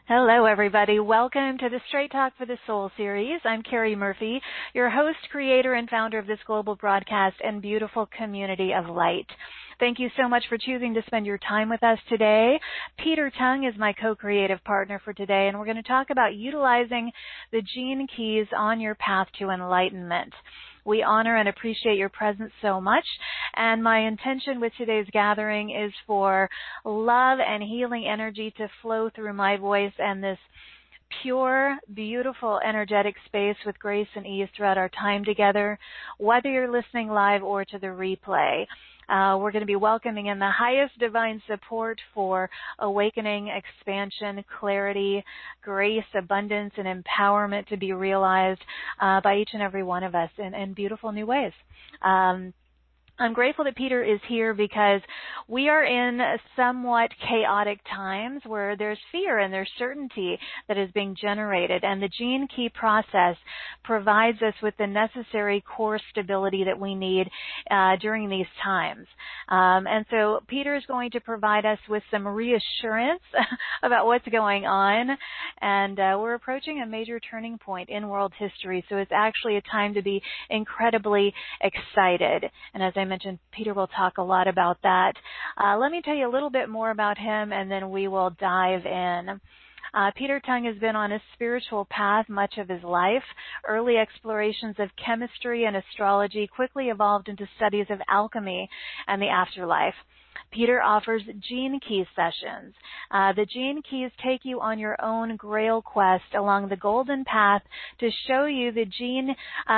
Hello, everybody. Welcome to the Straight Talk for the Soul series. I'm Carrie Murphy, your host, creator, and founder of this global broadcast and beautiful community of light. Thank you so much for choosing to spend your time with us today. Peter Tung is my co-creative partner for today, and we're going to talk about utilizing the gene keys on your path to enlightenment. We honor and appreciate your presence so much, and my intention with today's gathering is for love and healing energy to flow through my voice and this pure, beautiful, energetic space with grace and ease throughout our time together, whether you're listening live or to the replay. We're going to be welcoming in the highest divine support for awakening, expansion, clarity, grace, abundance, and empowerment to be realized by each and every one of us in beautiful new ways. I'm grateful that Peter is here because we are in somewhat chaotic times where there's fear and there's certainty that is being generated, and the gene key process provides us with the necessary core stability that we need during these times. And so Peter is going to provide us with some reassurance about what's going on, and we're approaching a major turning point in world history, so it's actually a time to be incredibly excited. And as I mentioned, Peter will talk a lot about that. Let me tell you a little bit more about him, and then we will dive in. Peter Tung has been on a spiritual path much of his life. Early explorations of chemistry and astrology quickly evolved into studies of alchemy and the afterlife. Peter offers gene key sessions. The gene keys take you on your own grail quest along the golden path to show you the key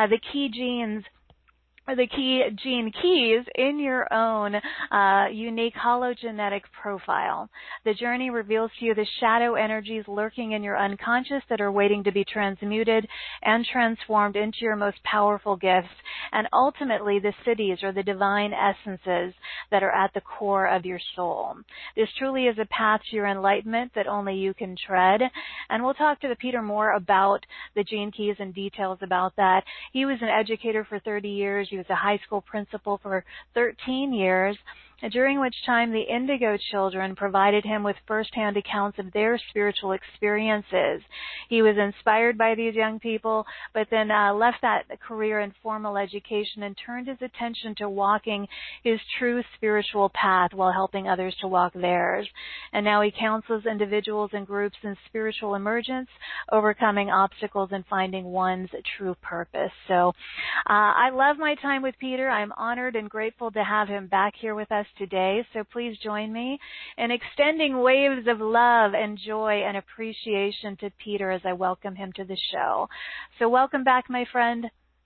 gene keys in your own unique hologenetic profile. The journey reveals to you the shadow energies lurking in your unconscious that are waiting to be transmuted and transformed into your most powerful gifts, and ultimately the cities or the divine essences that are at the core of your soul. This truly is a path to your enlightenment that only you can tread, and we'll talk to Peter more about the gene keys and details about that. He was an educator for 30 years. He was a high school principal for 13 years, during which time the Indigo Children provided him with firsthand accounts of their spiritual experiences. He was inspired by these young people, but then left that career in formal education and turned his attention to walking his true spiritual path while helping others to walk theirs. And now he counsels individuals and groups in spiritual emergence, overcoming obstacles and finding one's true purpose. So I love my time with Peter. I'm honored and grateful to have him back here with us today. So please join me in extending waves of love and joy and appreciation to Peter as I welcome him to the show. So welcome back, my friend.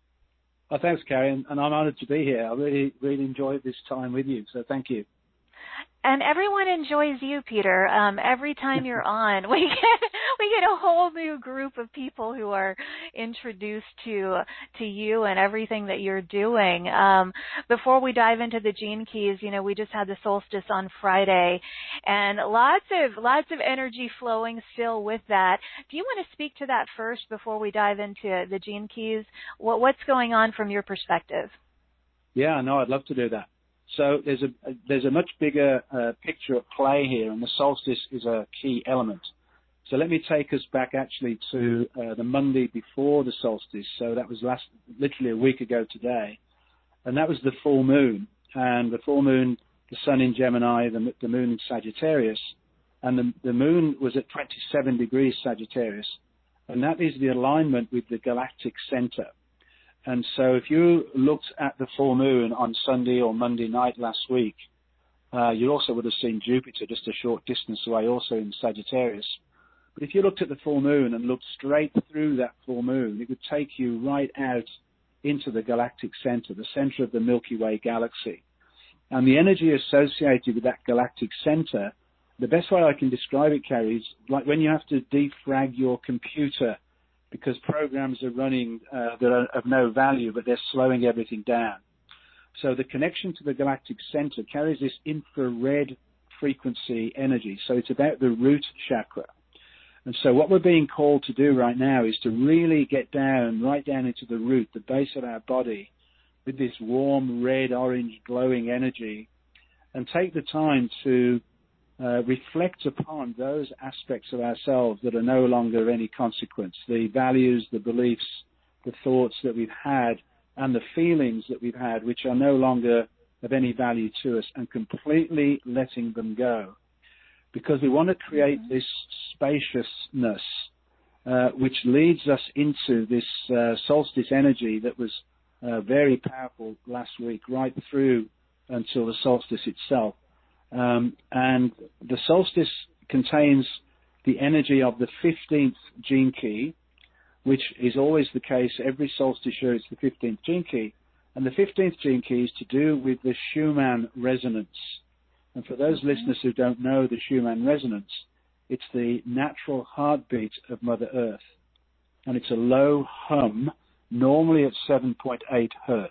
Oh, thanks, Carrie, and I'm honored to be here. I really enjoyed this time with you, so thank you. And everyone enjoys you, Peter. Every time you're on, we get a whole new group of people who are introduced to you and everything that you're doing. Before we dive into the gene keys, we just had the solstice on Friday, and lots of energy flowing still with that. Do you want to speak to that first before we dive into the gene keys? What's going on from your perspective? Yeah, no, I'd love to do that. So there's a much bigger picture at play here, and the solstice is a key element. So let me take us back actually to the Monday before the solstice. So that was literally a week ago today, and that was the full moon. And the full moon, the sun in Gemini, the moon in Sagittarius, and the moon was at 27 degrees Sagittarius, and that is the alignment with the galactic center. And so if you looked at the full moon on Sunday or Monday night last week, you also would have seen Jupiter just a short distance away, also in Sagittarius. But if you looked at the full moon and looked straight through that full moon, it would take you right out into the galactic center, the center of the Milky Way galaxy. And the energy associated with that galactic center, the best way I can describe it, Carrie, is like when you have to defrag your computer because programs are running that are of no value, but they're slowing everything down. So the connection to the galactic center carries this infrared frequency energy. So it's about the root chakra. And so what we're being called to do right now is to really get right down into the root, the base of our body, with this warm, red, orange, glowing energy, and take the time to reflect upon those aspects of ourselves that are no longer of any consequence, the values, the beliefs, the thoughts that we've had, and the feelings that we've had, which are no longer of any value to us, and completely letting them go. Because we want to create this spaciousness, which leads us into this solstice energy that was very powerful last week, right through until the solstice itself. And the solstice contains the energy of the 15th gene key, which is always the case. Every solstice year it's the 15th gene key. And the 15th gene key is to do with the Schumann resonance. And for those listeners who don't know the Schumann resonance, it's the natural heartbeat of Mother Earth. And it's a low hum, normally at 7.8 hertz.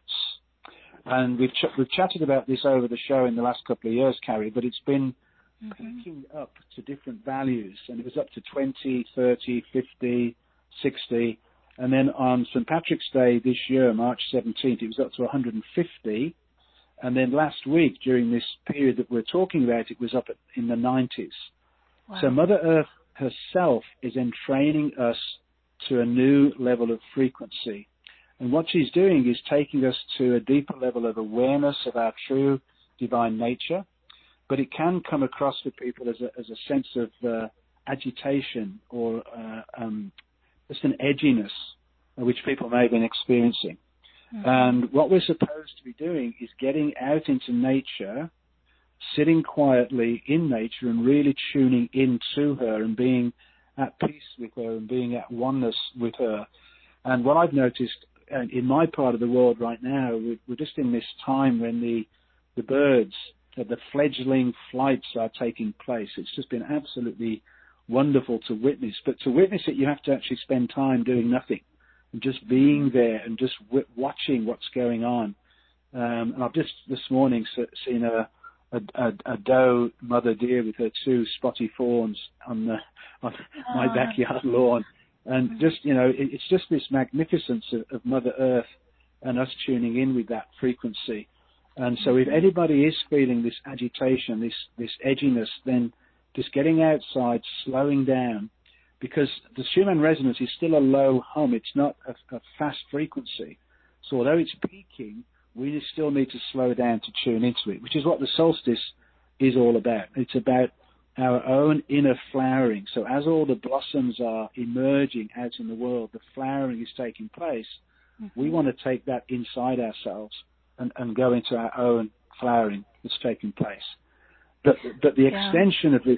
And we've chatted about this over the show in the last couple of years, Carrie, but it's been peaking up to different values. And it was up to 20, 30, 50, 60. And then on St. Patrick's Day this year, March 17th, it was up to 150. And then last week, during this period that we're talking about, it was up in the 90s. Wow. So Mother Earth herself is entraining us to a new level of frequency. And what she's doing is taking us to a deeper level of awareness of our true divine nature. But it can come across for people as a sense of agitation or just an edginess, which people may have been experiencing. And what we're supposed to be doing is getting out into nature, sitting quietly in nature and really tuning into her and being at peace with her and being at oneness with her. And what I've noticed in my part of the world right now, we're just in this time when the birds, the fledgling flights are taking place. It's just been absolutely wonderful to witness. But to witness it, you have to actually spend time doing nothing and just being there and just watching what's going on. And I've just this morning seen a doe mother deer with her two spotty fawns on my backyard lawn. And just, it's just this magnificence of Mother Earth and us tuning in with that frequency. And so if anybody is feeling this agitation, this edginess, then just getting outside, slowing down, because the Schumann resonance is still a low hum. It's not a fast frequency. So although it's peaking, we still need to slow down to tune into it, which is what the solstice is all about. It's about our own inner flowering. So as all the blossoms are emerging out in the world, the flowering is taking place, we want to take that inside ourselves and go into our own flowering that's taking place. But the extension of it,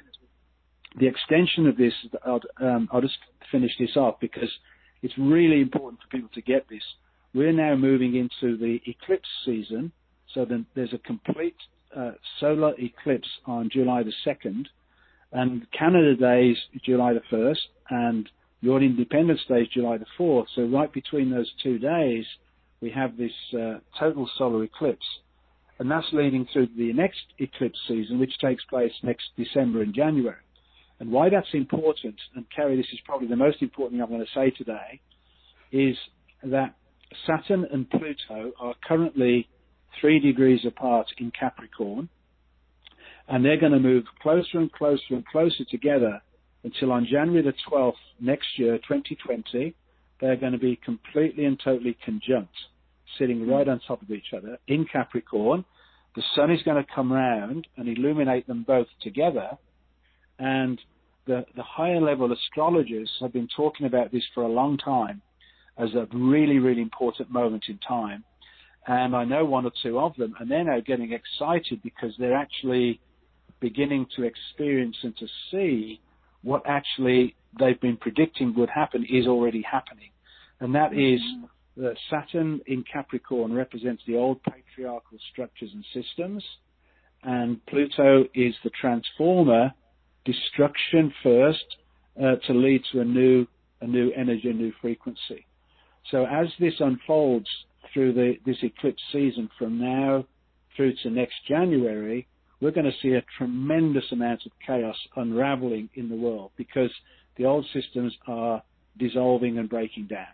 I'll just finish this off because it's really important for people to get this. We're now moving into the eclipse season. So then there's a complete solar eclipse on July the 2nd, and Canada Day is July the 1st, and your Independence Day is July the 4th. So right between those 2 days, we have this total solar eclipse. And that's leading through the next eclipse season, which takes place next December and January. And why that's important, and Carrie, this is probably the most important thing I'm going to say today, is that Saturn and Pluto are currently 3 degrees apart in Capricorn, and they're going to move closer and closer and closer together until on January the 12th next year, 2020, they're going to be completely and totally conjunct, sitting right on top of each other in Capricorn. The sun is going to come round and illuminate them both together. And the higher level astrologers have been talking about this for a long time as a really, really important moment in time. And I know one or two of them, and they're now getting excited because they're actually beginning to experience and to see what actually they've been predicting would happen is already happening. And that is that Saturn in Capricorn represents the old patriarchal structures and systems, and Pluto is the transformer, destruction first, to lead to a new energy, a new frequency. So as this unfolds through this eclipse season from now through to next January, we're going to see a tremendous amount of chaos unraveling in the world because the old systems are dissolving and breaking down.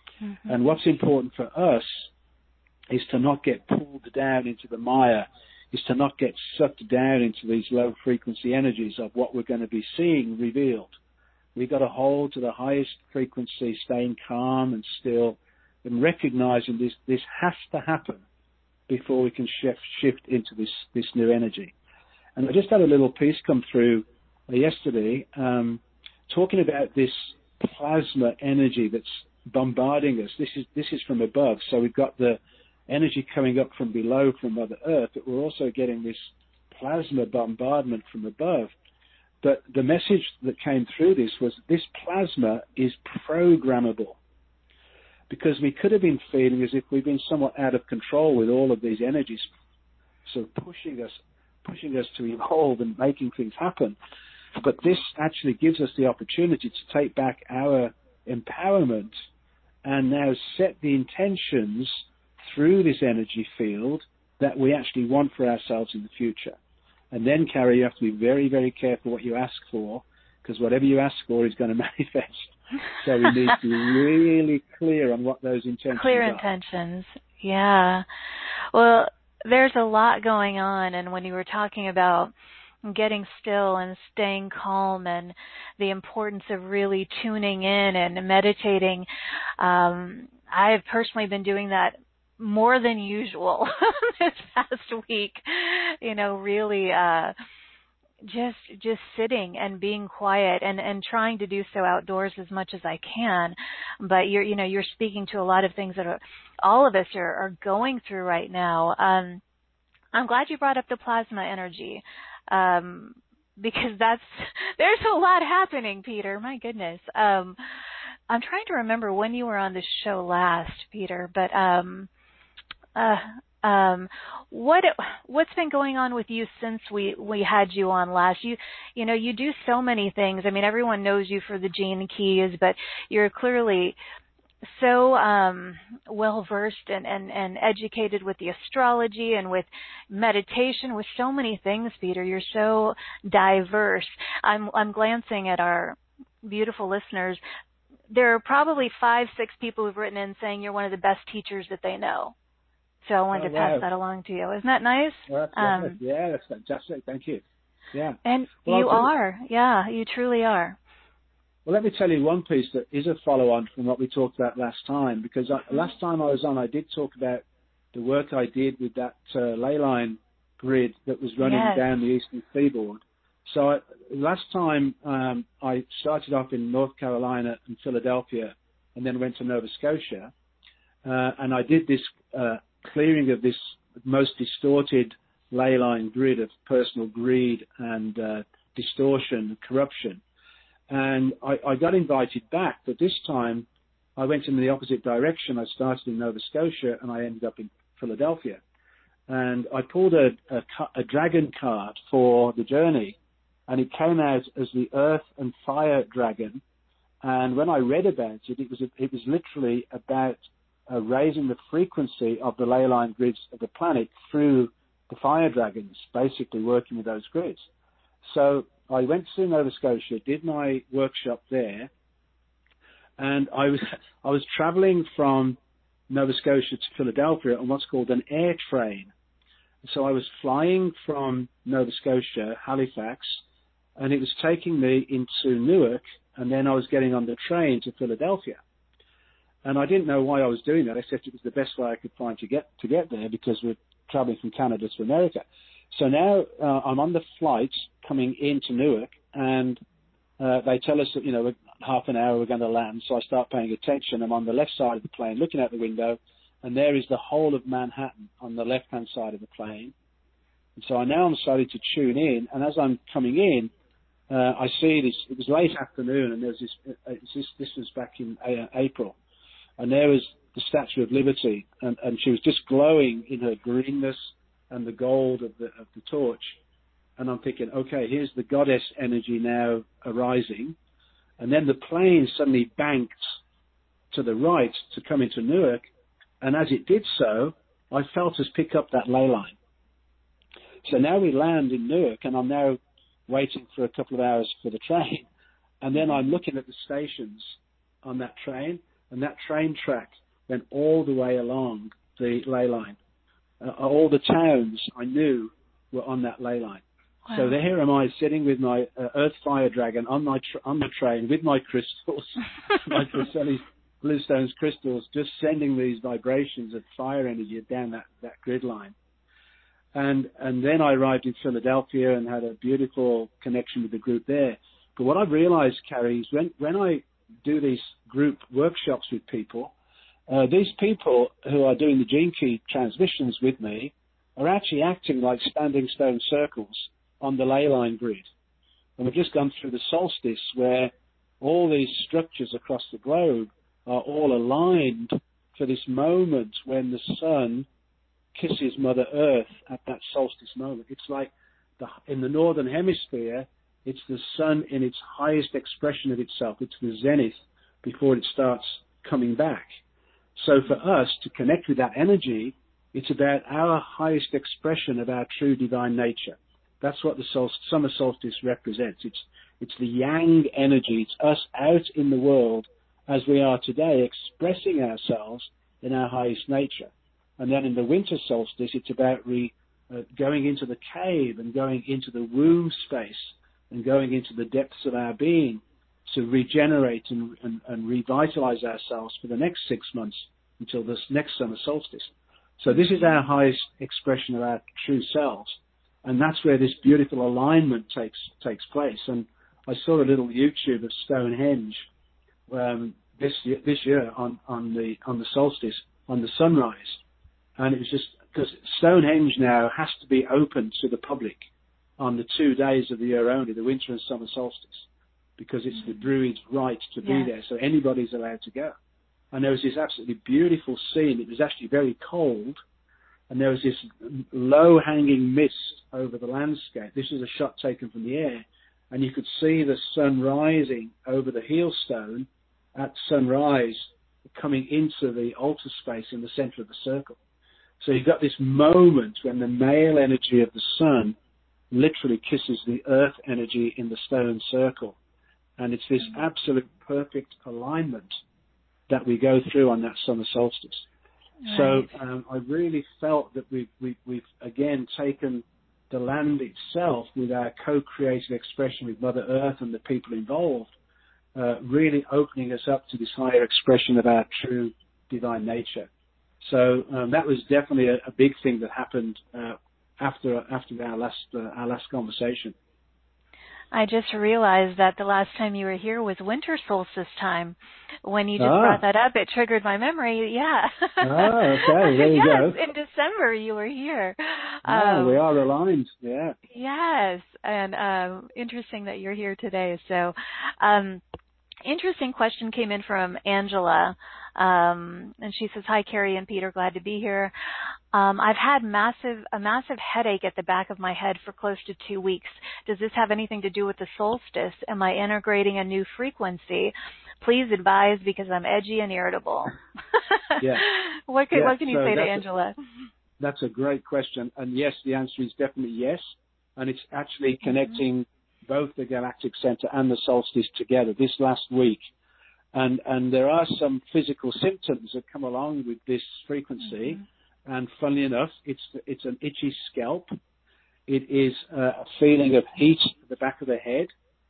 And what's important for us is to not get pulled down into the mire, is to not get sucked down into these low frequency energies of what we're going to be seeing revealed. We've got to hold to the highest frequency, staying calm and still, and recognizing this has to happen before we can shift into this new energy. And I just had a little piece come through yesterday talking about this plasma energy that's bombarding us. This is from above, so we've got the energy coming up from below from Mother Earth, but we're also getting this plasma bombardment from above. But the message that came through this was this plasma is programmable, because we could have been feeling as if we've been somewhat out of control with all of these energies sort of pushing us to evolve and making things happen. But this actually gives us the opportunity to take back our empowerment and now set the intentions through this energy field that we actually want for ourselves in the future. And then, Carrie, you have to be very, very careful what you ask for, because whatever you ask for is going to manifest. So we need to be really clear on what those intentions are. Clear intentions, yeah. Well, there's a lot going on, and when you were talking about getting still and staying calm and the importance of really tuning in and meditating, I've personally been doing that more than usual this past week, really just sitting and being quiet and trying to do so outdoors as much as I can. But you're speaking to a lot of things that all of us are going through right now. I'm glad you brought up the plasma energy, because there's a lot happening, Peter. My goodness. I'm trying to remember when you were on the show last, Peter, but what's been going on with you since we had you on last? You do so many things. I mean, everyone knows you for the Gene Keys, but you're clearly so well versed and educated with the astrology and with meditation, with so many things, Peter. You're so diverse. I'm glancing at our beautiful listeners. There are probably 5-6 people who've written in saying you're one of the best teachers that they know. So I wanted to pass that along to you. Isn't that nice? Well, that's fantastic. Thank you. Yeah. And you are. Yeah, you truly are. Well, let me tell you one piece that is a follow-on from what we talked about last time, because last time I was on, I did talk about the work I did with that ley line grid that was running down the eastern seaboard. So last time I started off in North Carolina and Philadelphia and then went to Nova Scotia, and I did this clearing of this most distorted ley line grid of personal greed and distortion and corruption. And I got invited back, but this time I went in the opposite direction. I started in Nova Scotia and I ended up in Philadelphia. And I pulled a dragon card for the journey, and it came out as the Earth and Fire Dragon. And when I read about it, it was literally about raising the frequency of the ley line grids of the planet through the fire dragons, basically working with those grids. So I went to Nova Scotia, did my workshop there, and I was traveling from Nova Scotia to Philadelphia on what's called an air train. So I was flying from Nova Scotia, Halifax, and it was taking me into Newark, and then I was getting on the train to Philadelphia. And I didn't know why I was doing that, except it was the best way I could find to get there, because we're traveling from Canada to America. So now I'm on the flight coming into Newark, and they tell us that, half an hour we're going to land. So I start paying attention. I'm on the left side of the plane, looking out the window, and there is the whole of Manhattan on the left-hand side of the plane. And so I'm starting to tune in, and as I'm coming in, I see this. It was late afternoon, and there's this was back in April. And there was the Statue of Liberty, and she was just glowing in her greenness and the gold of the torch. And I'm thinking, okay, here's the goddess energy now arising. And then the plane suddenly banked to the right to come into Newark. And as it did so, I felt us pick up that ley line. So now we land in Newark, and I'm now waiting for a couple of hours for the train. And then I'm looking at the stations on that train, and that train track went all the way along the ley line. All the towns I knew were on that ley line. Wow. So here am I sitting with my Earth Fire Dragon on the train with my crystals, my Chrysalis Bluestones crystals, just sending these vibrations of fire energy down that grid line. And then I arrived in Philadelphia and had a beautiful connection with the group there. But what I've realized, Carrie, is when I do these group workshops with people, these people who are doing the gene key transmissions with me are actually acting like standing stone circles on the ley line grid. And we've just gone through the solstice where all these structures across the globe are all aligned for this moment when the sun kisses Mother Earth at that solstice moment. It's like in the northern hemisphere, it's the sun in its highest expression of itself. It's the zenith before it starts coming back. So for us to connect with that energy, it's about our highest expression of our true divine nature. That's what the summer solstice represents. It's the yang energy. It's us out in the world as we are today, expressing ourselves in our highest nature. And then in the winter solstice, it's about going into the cave and going into the womb space and going into the depths of our being to regenerate and revitalize ourselves for the next 6 months until this next summer solstice. So this is our highest expression of our true selves. And that's where this beautiful alignment takes place. And I saw a little YouTube of Stonehenge this year on the solstice, on the sunrise. And it was just because Stonehenge now has to be open to the public on the 2 days of the year only, the winter and summer solstice, because it's the Druids' right to be there. So anybody's allowed to go. And there was this absolutely beautiful scene. It was actually very cold. And there was this low-hanging mist over the landscape. This was a shot taken from the air. And you could see the sun rising over the heelstone at sunrise, coming into the altar space in the center of the circle. So you've got this moment when the male energy of the sun literally kisses the earth energy in the stone circle. And it's this absolute perfect alignment that we go through on that summer solstice. Right. So I really felt that we've again taken the land itself with our co-creative expression with Mother Earth and the people involved, really opening us up to this higher expression of our true divine nature. So that was definitely a big thing that happened after our last conversation. I just realized that the last time you were here was winter solstice time. When you just brought that up, it triggered my memory. Yeah. Okay. There you go. In December you were here. We are aligned. Yeah. Yes, and interesting that you're here today. So, interesting question came in from Angela, and she says, "Hi, Carrie and Peter, glad to be here. I've had a massive headache at the back of my head for close to 2 weeks. Does this have anything to do with the solstice? Am I integrating a new frequency? Please advise because I'm edgy and irritable." Yeah. What can you say to Angela? That's a great question. And yes, the answer is definitely yes. And it's actually connecting both the galactic center and the solstice together this last week. And there are some physical symptoms that come along with this frequency. And funnily enough, it's an itchy scalp. It is a feeling of heat at the back of the head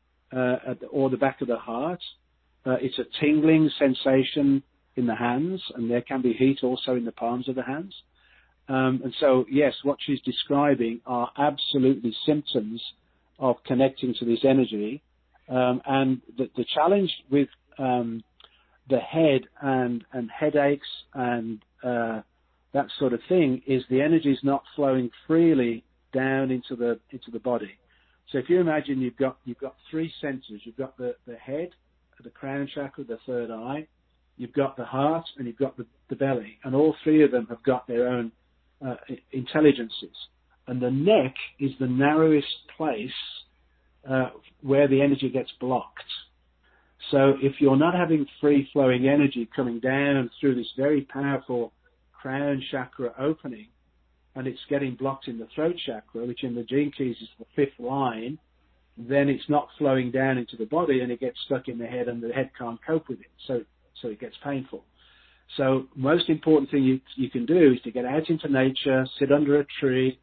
or the back of the heart. It's a tingling sensation in the hands, and there can be heat also in the palms of the hands. And so, yes, what she's describing are absolutely symptoms of connecting to this energy. And the challenge with the head and headaches and that sort of thing is the energy is not flowing freely down into the body. So if you imagine you've got three centers, you've got the head, the crown chakra, the third eye, you've got the heart, and you've got the belly, and all three of them have got their own intelligences. And the neck is the narrowest place where the energy gets blocked. So if you're not having free-flowing energy coming down through this very powerful crown chakra opening, and it's getting blocked in the throat chakra, which in the Gene Keys is the fifth line, then it's not flowing down into the body, and it gets stuck in the head, and the head can't cope with it. So it gets painful. So most important thing you can do is to get out into nature, sit under a tree,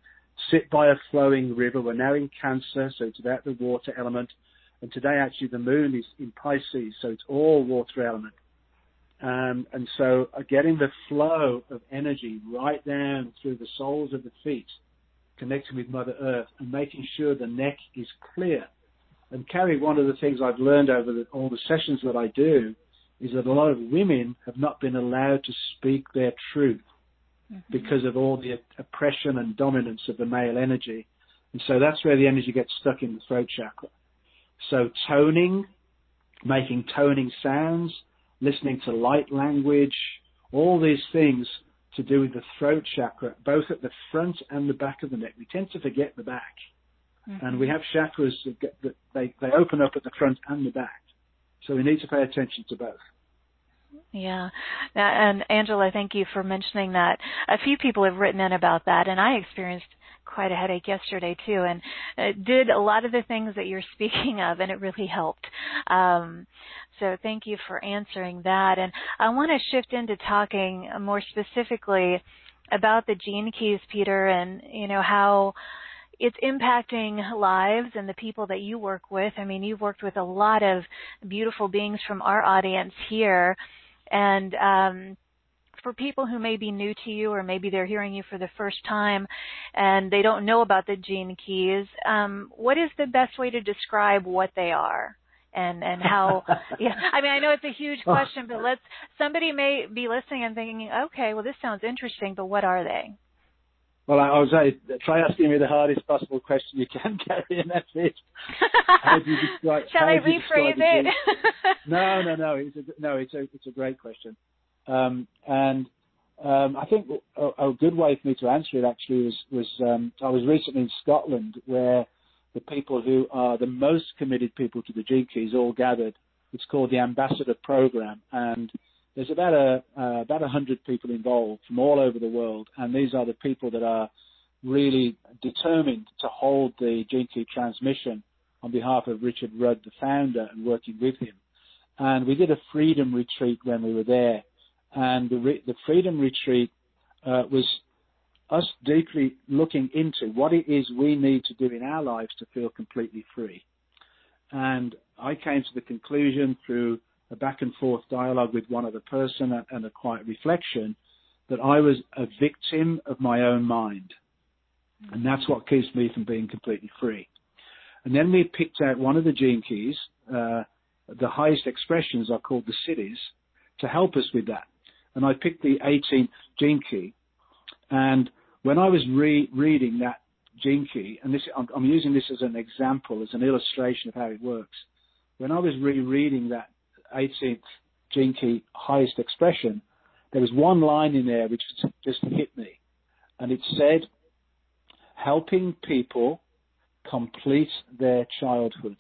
sit by a flowing river. We're now in Cancer, so it's about the water element. And today, actually, the moon is in Pisces, so it's all water element. And so getting the flow of energy right down through the soles of the feet, connecting with Mother Earth, and making sure the neck is clear. And Carrie, one of the things I've learned over all the sessions that I do is that a lot of women have not been allowed to speak their truth because of all the oppression and dominance of the male energy. And so that's where the energy gets stuck in the throat chakra. So toning, making toning sounds, listening to light language, all these things to do with the throat chakra, both at the front and the back of the neck. We tend to forget the back. And we have chakras that they open up at the front and the back. So we need to pay attention to both. Yeah. And Angela, thank you for mentioning that. A few people have written in about that, and I experienced quite a headache yesterday too, and did a lot of the things that you're speaking of, and it really helped. So thank you for answering that. And I want to shift into talking more specifically about the gene keys, Peter, and how it's impacting lives and the people that you work with. I mean, you've worked with a lot of beautiful beings from our audience here. And for people who may be new to you, or maybe they're hearing you for the first time and they don't know about the gene keys, what is the best way to describe what they are? And how, yeah, I mean, I know it's a huge question, but somebody may be listening and thinking, okay, well, this sounds interesting, but what are they? Well, I was try asking me the hardest possible question you can, Carrie, and that's it. How do you describe? Shall I rephrase it? No. It's a great question, and I think a good way for me to answer it actually was I was recently in Scotland, where the people who are the most committed people to the Gene Keys all gathered. It's called the Ambassador Program, and there's about 100 people involved from all over the world, and these are the people that are really determined to hold the Gene Key transmission on behalf of Richard Rudd, the founder, and working with him. And we did a freedom retreat when we were there, and the freedom retreat was us deeply looking into what it is we need to do in our lives to feel completely free. And I came to the conclusion through a back and forth dialogue with one other person and a quiet reflection that I was a victim of my own mind. And that's what keeps me from being completely free. And then we picked out one of the Gene Keys, the highest expressions are called the Siddhis, to help us with that. And I picked the 18th Gene Key. And when I was reading that Gene Key, and I'm using this as an example, as an illustration of how it works. When I was rereading that 18th Gene Key highest expression, there was one line in there which just hit me. And it said, helping people complete their childhood.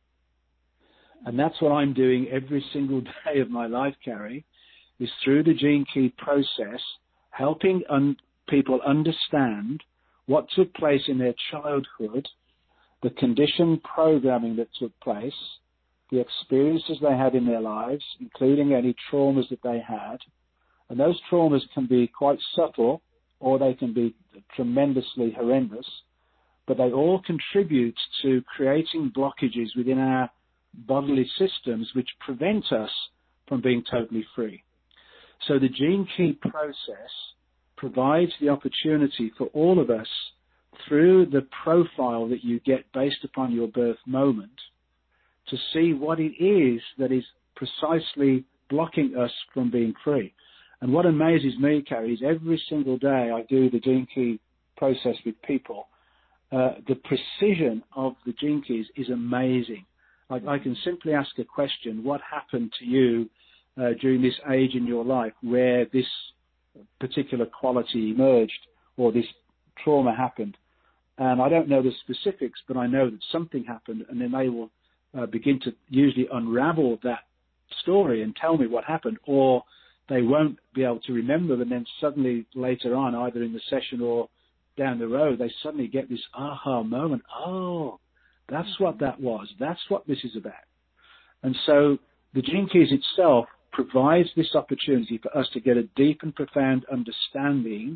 And that's what I'm doing every single day of my life, Carrie, is through the Gene Key process, helping people understand what took place in their childhood, the conditioned programming that took place, the experiences they had in their lives, including any traumas that they had. And those traumas can be quite subtle, or they can be tremendously horrendous, but they all contribute to creating blockages within our bodily systems which prevent us from being totally free. So the Gene Key process provides the opportunity for all of us, through the profile that you get based upon your birth moment, to see what it is that is precisely blocking us from being free. And what amazes me, Carrie, is every single day I do the Gene Key process with people. The precision of the Gene Keys is amazing. I can simply ask a question: what happened to you during this age in your life where this particular quality emerged or this trauma happened? And I don't know the specifics, but I know that something happened, and then they will begin to usually unravel that story and tell me what happened, or they won't be able to remember, and then suddenly later on, either in the session or down the road, they suddenly get this aha moment. Oh, that's what that was. That's what this is about. And so the Gene Keys itself provides this opportunity for us to get a deep and profound understanding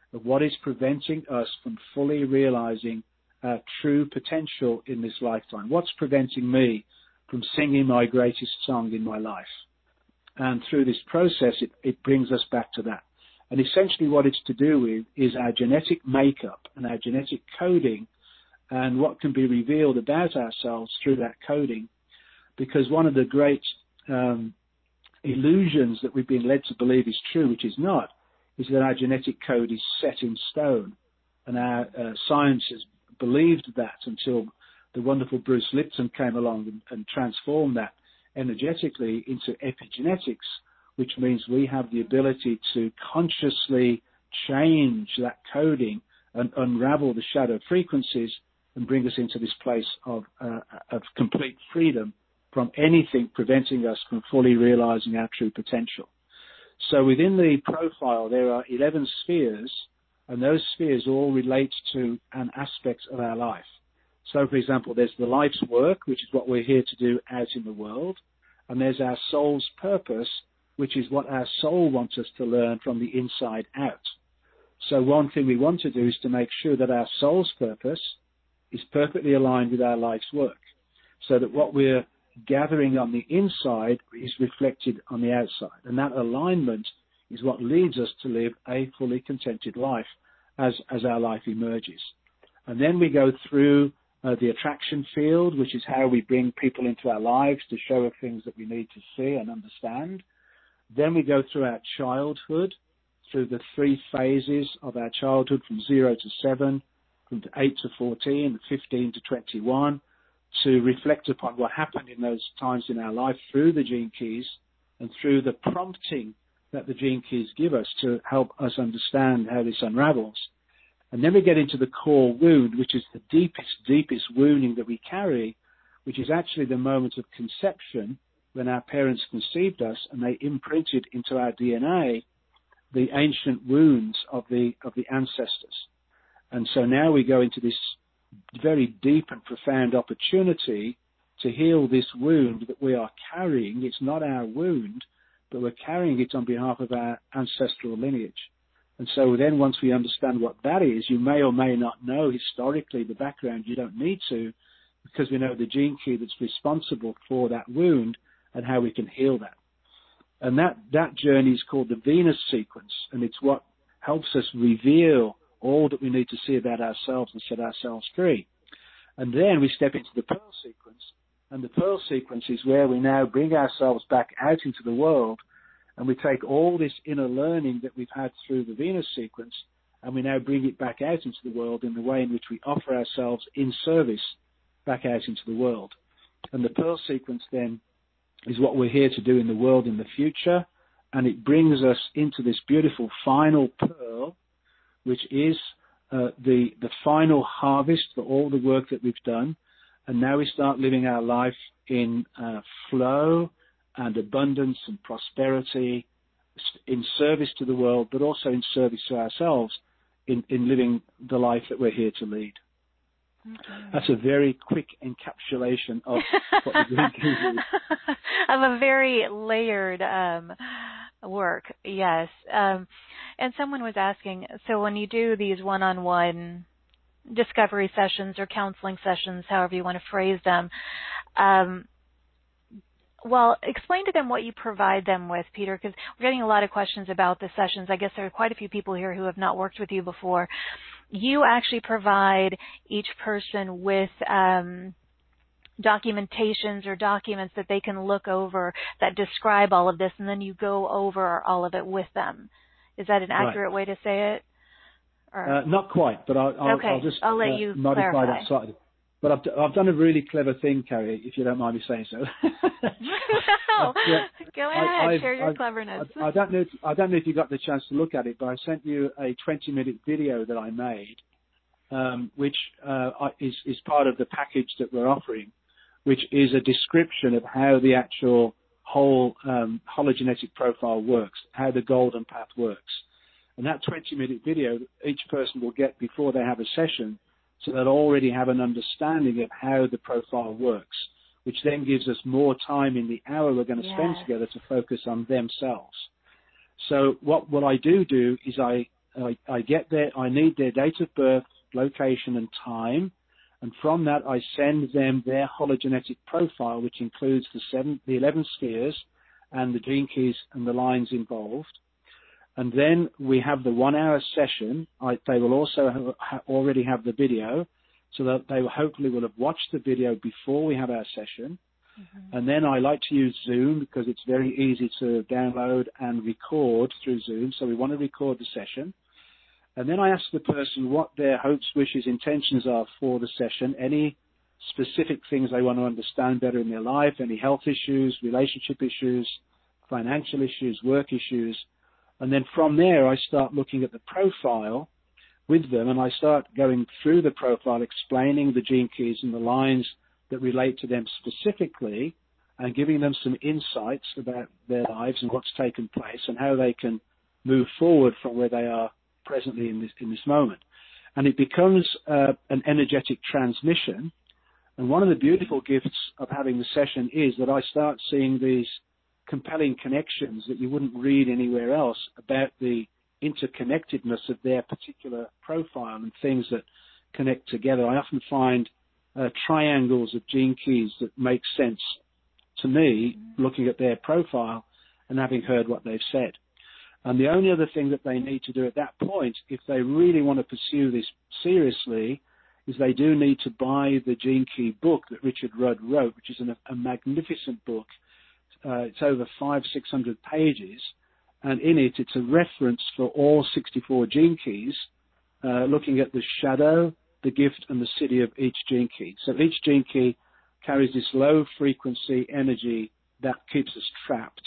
of what is preventing us from fully realizing our true potential in this lifetime. What's preventing me from singing my greatest song in my life? And through this process, it brings us back to that. And essentially what it's to do with is our genetic makeup and our genetic coding and what can be revealed about ourselves through that coding. Because one of the great illusions that we've been led to believe is true, which is not, is that our genetic code is set in stone. And our science has believed that until the wonderful Bruce Lipton came along and transformed that energetically into epigenetics, which means we have the ability to consciously change that coding and unravel the shadow frequencies and bring us into this place of complete freedom from anything preventing us from fully realizing our true potential. So within the profile, there are 11 spheres, and those spheres all relate to an aspect of our life. So, for example, there's the life's work, which is what we're here to do out in the world, and there's our soul's purpose, which is what our soul wants us to learn from the inside out. So one thing we want to do is to make sure that our soul's purpose is perfectly aligned with our life's work, so that what we're gathering on the inside is reflected on the outside. And that alignment is what leads us to live a fully contented life as our life emerges. And then we go through the attraction field, which is how we bring people into our lives to show us things that we need to see and understand. Then we go through our childhood, through the 3 phases of our childhood, from 0 to 7, from 8 to 14, 15 to 21, to reflect upon what happened in those times in our life through the gene keys and through the prompting that the gene keys give us to help us understand how this unravels. And then we get into the core wound, which is the deepest wounding that we carry, which is actually the moment of conception when our parents conceived us and they imprinted into our DNA the ancient wounds of the ancestors. And so now we go into this very deep and profound opportunity to heal this wound that we are carrying. It's not our wound, but we're carrying it on behalf of our ancestral lineage. And so then once we understand what that is, you may or may not know historically the background. You don't need to, because we know the gene key that's responsible for that wound and how we can heal that. And that journey is called the Venus sequence, and it's what helps us reveal all that we need to see about ourselves and set ourselves free. And then we step into the Pearl sequence, and the Pearl sequence is where we now bring ourselves back out into the world, and we take all this inner learning that we've had through the Venus sequence, and we now bring it back out into the world in the way in which we offer ourselves in service back out into the world. And the Pearl sequence then is what we're here to do in the world in the future, and it brings us into this beautiful final pearl, which is the final harvest for all the work that we've done. And now we start living our life in flow and abundance and prosperity, in service to the world, but also in service to ourselves, in living the life that we're here to lead. Okay. That's a very quick encapsulation of what the Green Keys is. Of a very layered work, yes. And someone was asking, so when you do these one-on-one discovery sessions or counseling sessions, however you want to phrase them, well, explain to them what you provide them with, Peter, because we're getting a lot of questions about the sessions. I guess there are quite a few people here who have not worked with you before. You actually provide each person with documentations or documents that they can look over that describe all of this, and then you go over all of it with them. Is that an accurate way to say it? Or? Not quite, but I'll just let you modify clarify. that slightly. But I've done a really clever thing, Carrie, if you don't mind me saying so. No, go ahead, share your cleverness. I don't know if you got the chance to look at it, but I sent you a 20-minute video that I made, which is part of the package that we're offering, which is a description of how the actual whole hologenetic profile works, how the golden path works. And that 20-minute video, each person will get before they have a session, so they'll already have an understanding of how the profile works, which then gives us more time in the hour we're going to spend together to focus on themselves. So what I do is I I get there, I need their date of birth, location and time, and from that I send them their hologenetic profile, which includes the 11 spheres and the gene keys and the lines involved. And then we have the 1 hour session. They will also already have the video, so that they hopefully will have watched the video before we have our session. Mm-hmm. And then I like to use Zoom because it's very easy to download and record through Zoom. So we want to record the session. And then I ask the person what their hopes, wishes, intentions are for the session, any specific things they want to understand better in their life, any health issues, relationship issues, financial issues, work issues. And then from there, I start looking at the profile with them, and I start going through the profile, explaining the gene keys and the lines that relate to them specifically, and giving them some insights about their lives and what's taken place and how they can move forward from where they are presently in this moment. And it becomes an energetic transmission. And one of the beautiful gifts of having the session is that I start seeing these compelling connections that you wouldn't read anywhere else about the interconnectedness of their particular profile and things that connect together. I often find triangles of gene keys that make sense to me looking at their profile and having heard what they've said. And the only other thing that they need to do at that point, if they really want to pursue this seriously, is they do need to buy the Gene Key book that Richard Rudd wrote, which is a magnificent book. It's over 500-600 pages, and in it, it's a reference for all 64 gene keys, looking at the shadow, the gift, and the city of each gene key. So each gene key carries this low-frequency energy that keeps us trapped.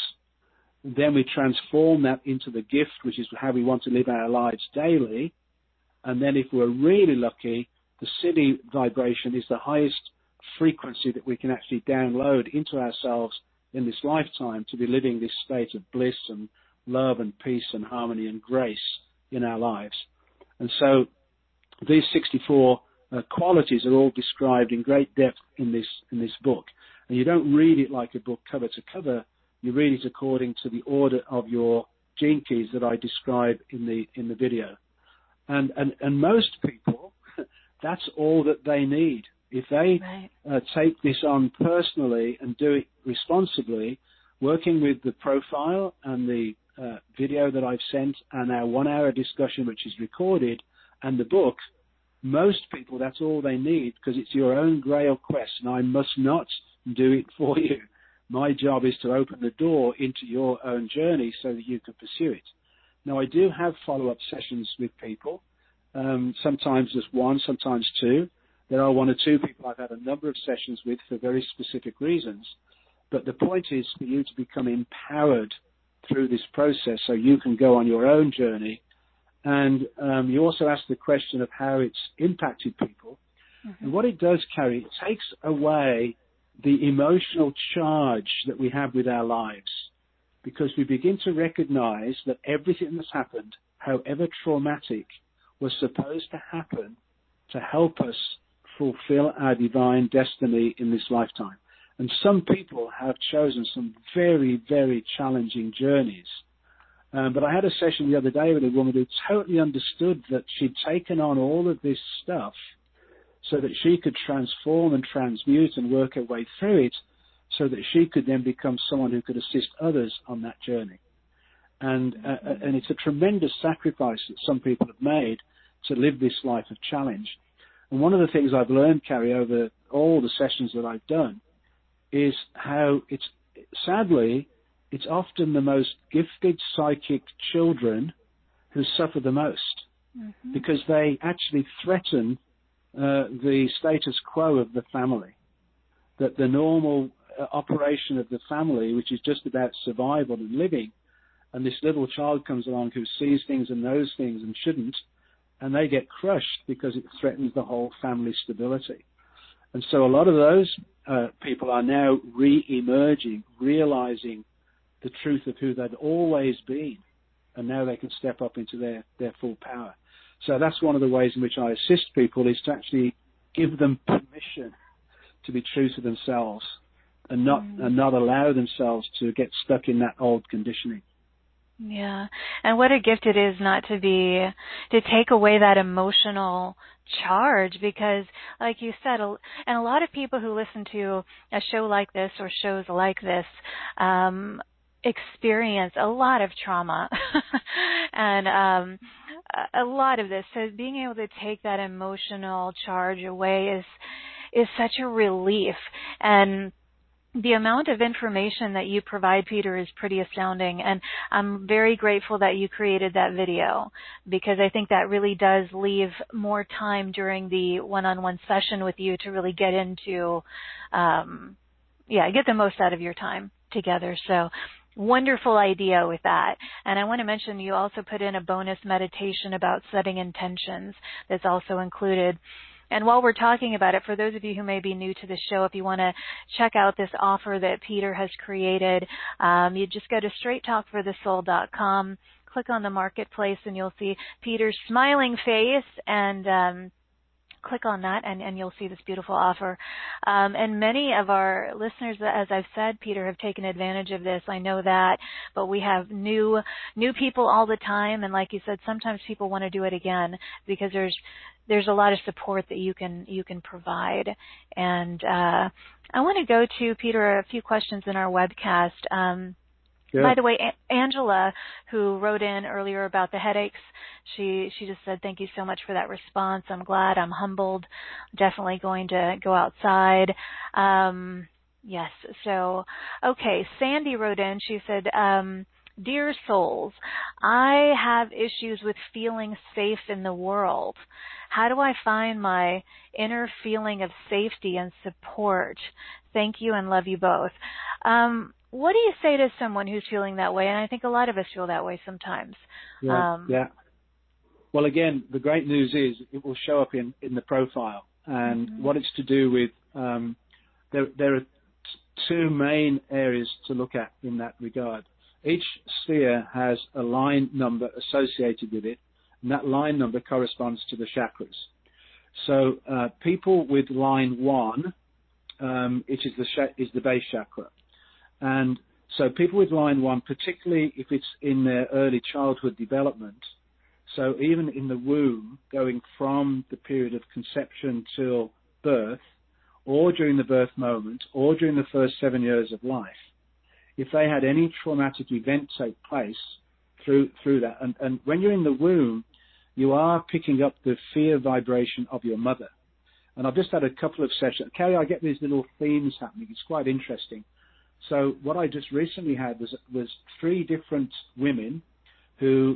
Then we transform that into the gift, which is how we want to live our lives daily. And then if we're really lucky, the city vibration is the highest frequency that we can actually download into ourselves in this lifetime to be living this state of bliss and love and peace and harmony and grace in our lives. And so these 64 qualities are all described in great depth in this book. And you don't read it like a book cover to cover. You read it according to the order of your gene keys that I describe in the video. And most people, that's all that they need. If they take this on personally and do it responsibly, working with the profile and the video that I've sent and our 1 hour discussion, which is recorded, and the book, most people, that's all they need, because it's your own Grail quest, and I must not do it for you. My job is to open the door into your own journey so that you can pursue it. Now, I do have follow-up sessions with people, sometimes just one, sometimes two. There are one or two people I've had a number of sessions with for very specific reasons. But the point is for you to become empowered through this process so you can go on your own journey. And you also asked the question of how it's impacted people. Mm-hmm. And what it does, Carrie, it takes away the emotional charge that we have with our lives, because we begin to recognize that everything that's happened, however traumatic, was supposed to happen to help us fulfill our divine destiny in this lifetime. And some people have chosen some very, very challenging journeys. But I had a session the other day with a woman who totally understood that she'd taken on all of this stuff so that she could transform and transmute and work her way through it so that she could then become someone who could assist others on that journey. And it's a tremendous sacrifice that some people have made to live this life of challenge. And one of the things I've learned, Carrie, over all the sessions that I've done is how sadly, it's often the most gifted psychic children who suffer the most, mm-hmm. because they actually threaten the status quo of the family, that the normal operation of the family, which is just about survival and living, and this little child comes along who sees things and knows things and shouldn't, and they get crushed because it threatens the whole family stability. And so a lot of those people are now re-emerging, realizing the truth of who they've always been, and now they can step up into their full power. So that's one of the ways in which I assist people, is to actually give them permission to be true to themselves and not allow themselves to get stuck in that old conditioning. Yeah. And what a gift it is not to take away that emotional charge, because like you said, and a lot of people who listen to a show like this or shows like this, experience a lot of trauma and a lot of this. So being able to take that emotional charge away is such a relief. And the amount of information that you provide, Peter, is pretty astounding, and I'm very grateful that you created that video, because I think that really does leave more time during the one-on-one session with you to really get into, get the most out of your time together. So wonderful idea with that. And I want to mention you also put in a bonus meditation about setting intentions that's also included. And while we're talking about it, for those of you who may be new to the show, if you want to check out this offer that Peter has created, you just go to straighttalkforthesoul.com, click on the marketplace, and you'll see Peter's smiling face, and click on that, and you'll see this beautiful offer. And many of our listeners, as I've said, Peter, have taken advantage of this. I know that, but we have new people all the time, and like you said, sometimes people want to do it again because there's a lot of support that you can provide. And I want to go to, Peter, a few questions in our webcast. By the way, Angela, who wrote in earlier about the headaches, she just said, thank you so much for that response. I'm glad. I'm humbled. Definitely going to go outside. Yes. So, okay. Sandy wrote in. She said, dear souls, I have issues with feeling safe in the world. How do I find my inner feeling of safety and support? Thank you and love you both. What do you say to someone who's feeling that way? And I think a lot of us feel that way sometimes. Yeah. Well, again, the great news is it will show up in the profile. And what it's to do with, there are two main areas to look at in that regard. Each sphere has a line number associated with it, and that line number corresponds to the chakras. So people with line 1, which is the base chakra. And so people with line 1, particularly if it's in their early childhood development, so even in the womb, going from the period of conception till birth, or during the birth moment, or during the first 7 years of life, if they had any traumatic event take place through that, and when you're in the womb, you are picking up the fear vibration of your mother. And I've just had a couple of sessions. Carrie, I get these little themes happening. It's quite interesting. So what I just recently had was 3 different women who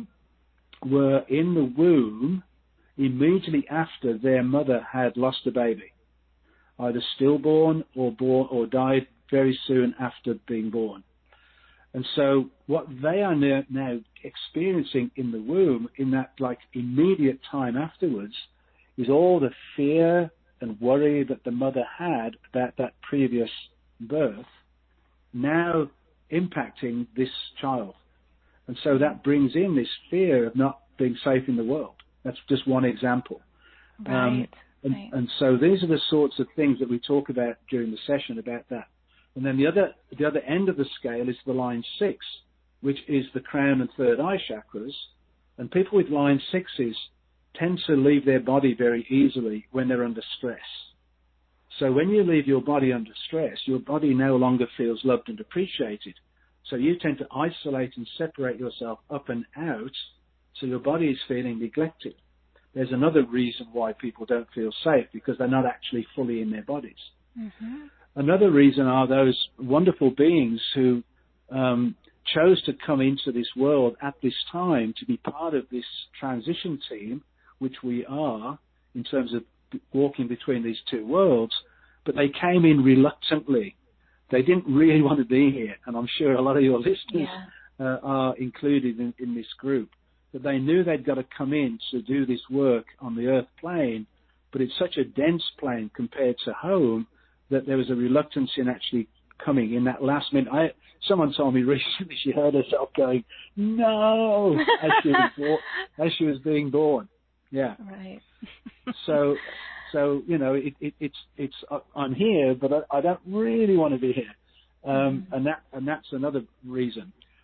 were in the womb immediately after their mother had lost a baby, either stillborn or died very soon after being born. And so what they are now experiencing in the womb, in that like immediate time afterwards, is all the fear and worry that the mother had about that previous birth now impacting this child. And so that brings in this fear of not being safe in the world. That's just one example. Right. And so these are the sorts of things that we talk about during the session about that. And then the other end of the scale is the line 6, which is the crown and third eye chakras. And people with line 6s tend to leave their body very easily when they're under stress. So when you leave your body under stress, your body no longer feels loved and appreciated. So you tend to isolate and separate yourself up and out, so your body is feeling neglected. There's another reason why people don't feel safe, because they're not actually fully in their bodies. Mm-hmm. Another reason are those wonderful beings who chose to come into this world at this time to be part of this transition team, which we are, in terms of walking between these two worlds, but they came in reluctantly. They didn't really want to be here, and I'm sure a lot of your listeners are included in this group. But they knew they'd got to come in to do this work on the earth plane, but it's such a dense plane compared to home that there was a reluctance in actually coming in that last minute. Someone told me recently she heard herself going, no, as she was being born. Yeah. Right. So you know, it's I'm here, but I don't really want to be here, and that's another reason.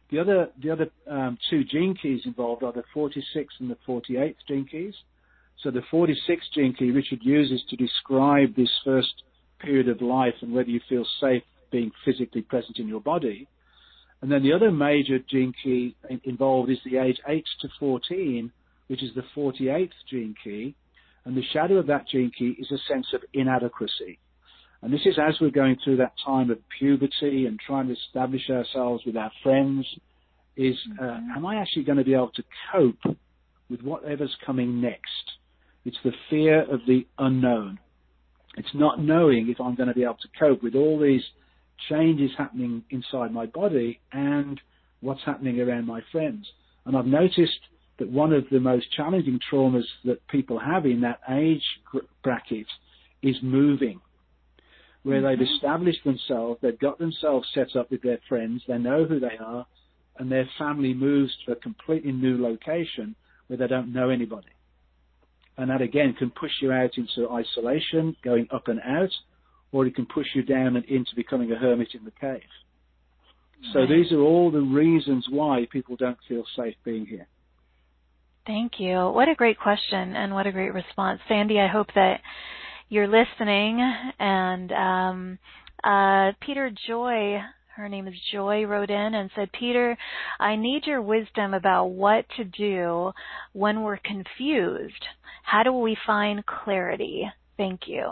The other two gene keys involved are the 46th and the 48th gene keys. So the 46th gene key Richard uses to describe this first period of life and whether you feel safe being physically present in your body. And then the other major gene key involved is the age 8 to 14, which is the 48th gene key. And the shadow of that gene key is a sense of inadequacy. And this is as we're going through that time of puberty and trying to establish ourselves with our friends, is am I actually going to be able to cope with whatever's coming next? It's the fear of the unknown. It's not knowing if I'm going to be able to cope with all these changes happening inside my body and what's happening around my friends. And I've noticed that one of the most challenging traumas that people have in that age bracket is moving, where they've established themselves, they've got themselves set up with their friends, they know who they are, and their family moves to a completely new location where they don't know anybody. And that, again, can push you out into isolation, going up and out, or it can push you down and into becoming a hermit in the cave. So these are all the reasons why people don't feel safe being here. Thank you. What a great question and what a great response. Sandy, I hope that you're listening. And Peter Joy, her name is Joy, wrote in and said, Peter, I need your wisdom about what to do when we're confused. How do we find clarity? Thank you.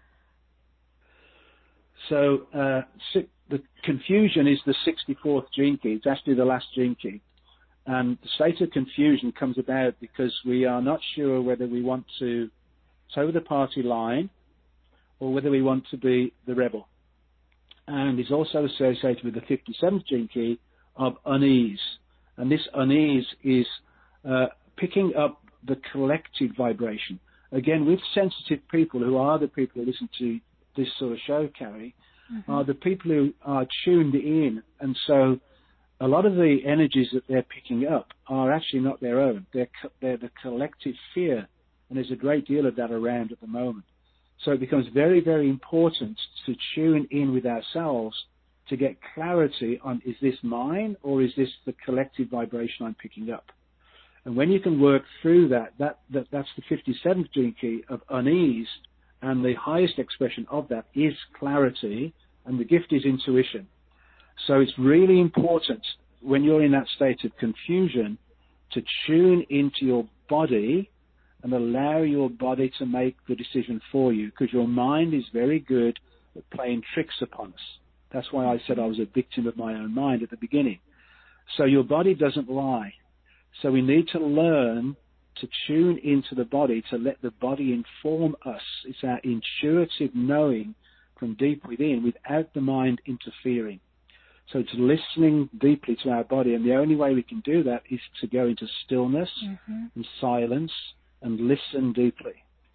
So the confusion is the 64th gene key. It's actually the last gene key. And the state of confusion comes about because we are not sure whether we want to toe the party line or whether we want to be the rebel. And is also associated with the 57th gene key of unease. And this unease is picking up the collective vibration. Again, with sensitive people, who are the people who listen to this sort of show, Carrie, are the people who are tuned in. And so a lot of the energies that they're picking up are actually not their own. They're the collective fear. And there's a great deal of that around at the moment. So it becomes very, very important to tune in with ourselves to get clarity on, is this mine or is this the collective vibration I'm picking up? And when you can work through that's the 57th gene key of unease, and the highest expression of that is clarity, and the gift is intuition. So it's really important when you're in that state of confusion to tune into your body and allow your body to make the decision for you, because your mind is very good at playing tricks upon us. That's why I said I was a victim of my own mind at the beginning. So your body doesn't lie. So we need to learn to tune into the body, to let the body inform us. It's our intuitive knowing from deep within without the mind interfering. So it's listening deeply to our body, and the only way we can do that is to go into stillness and silence and listen deeply.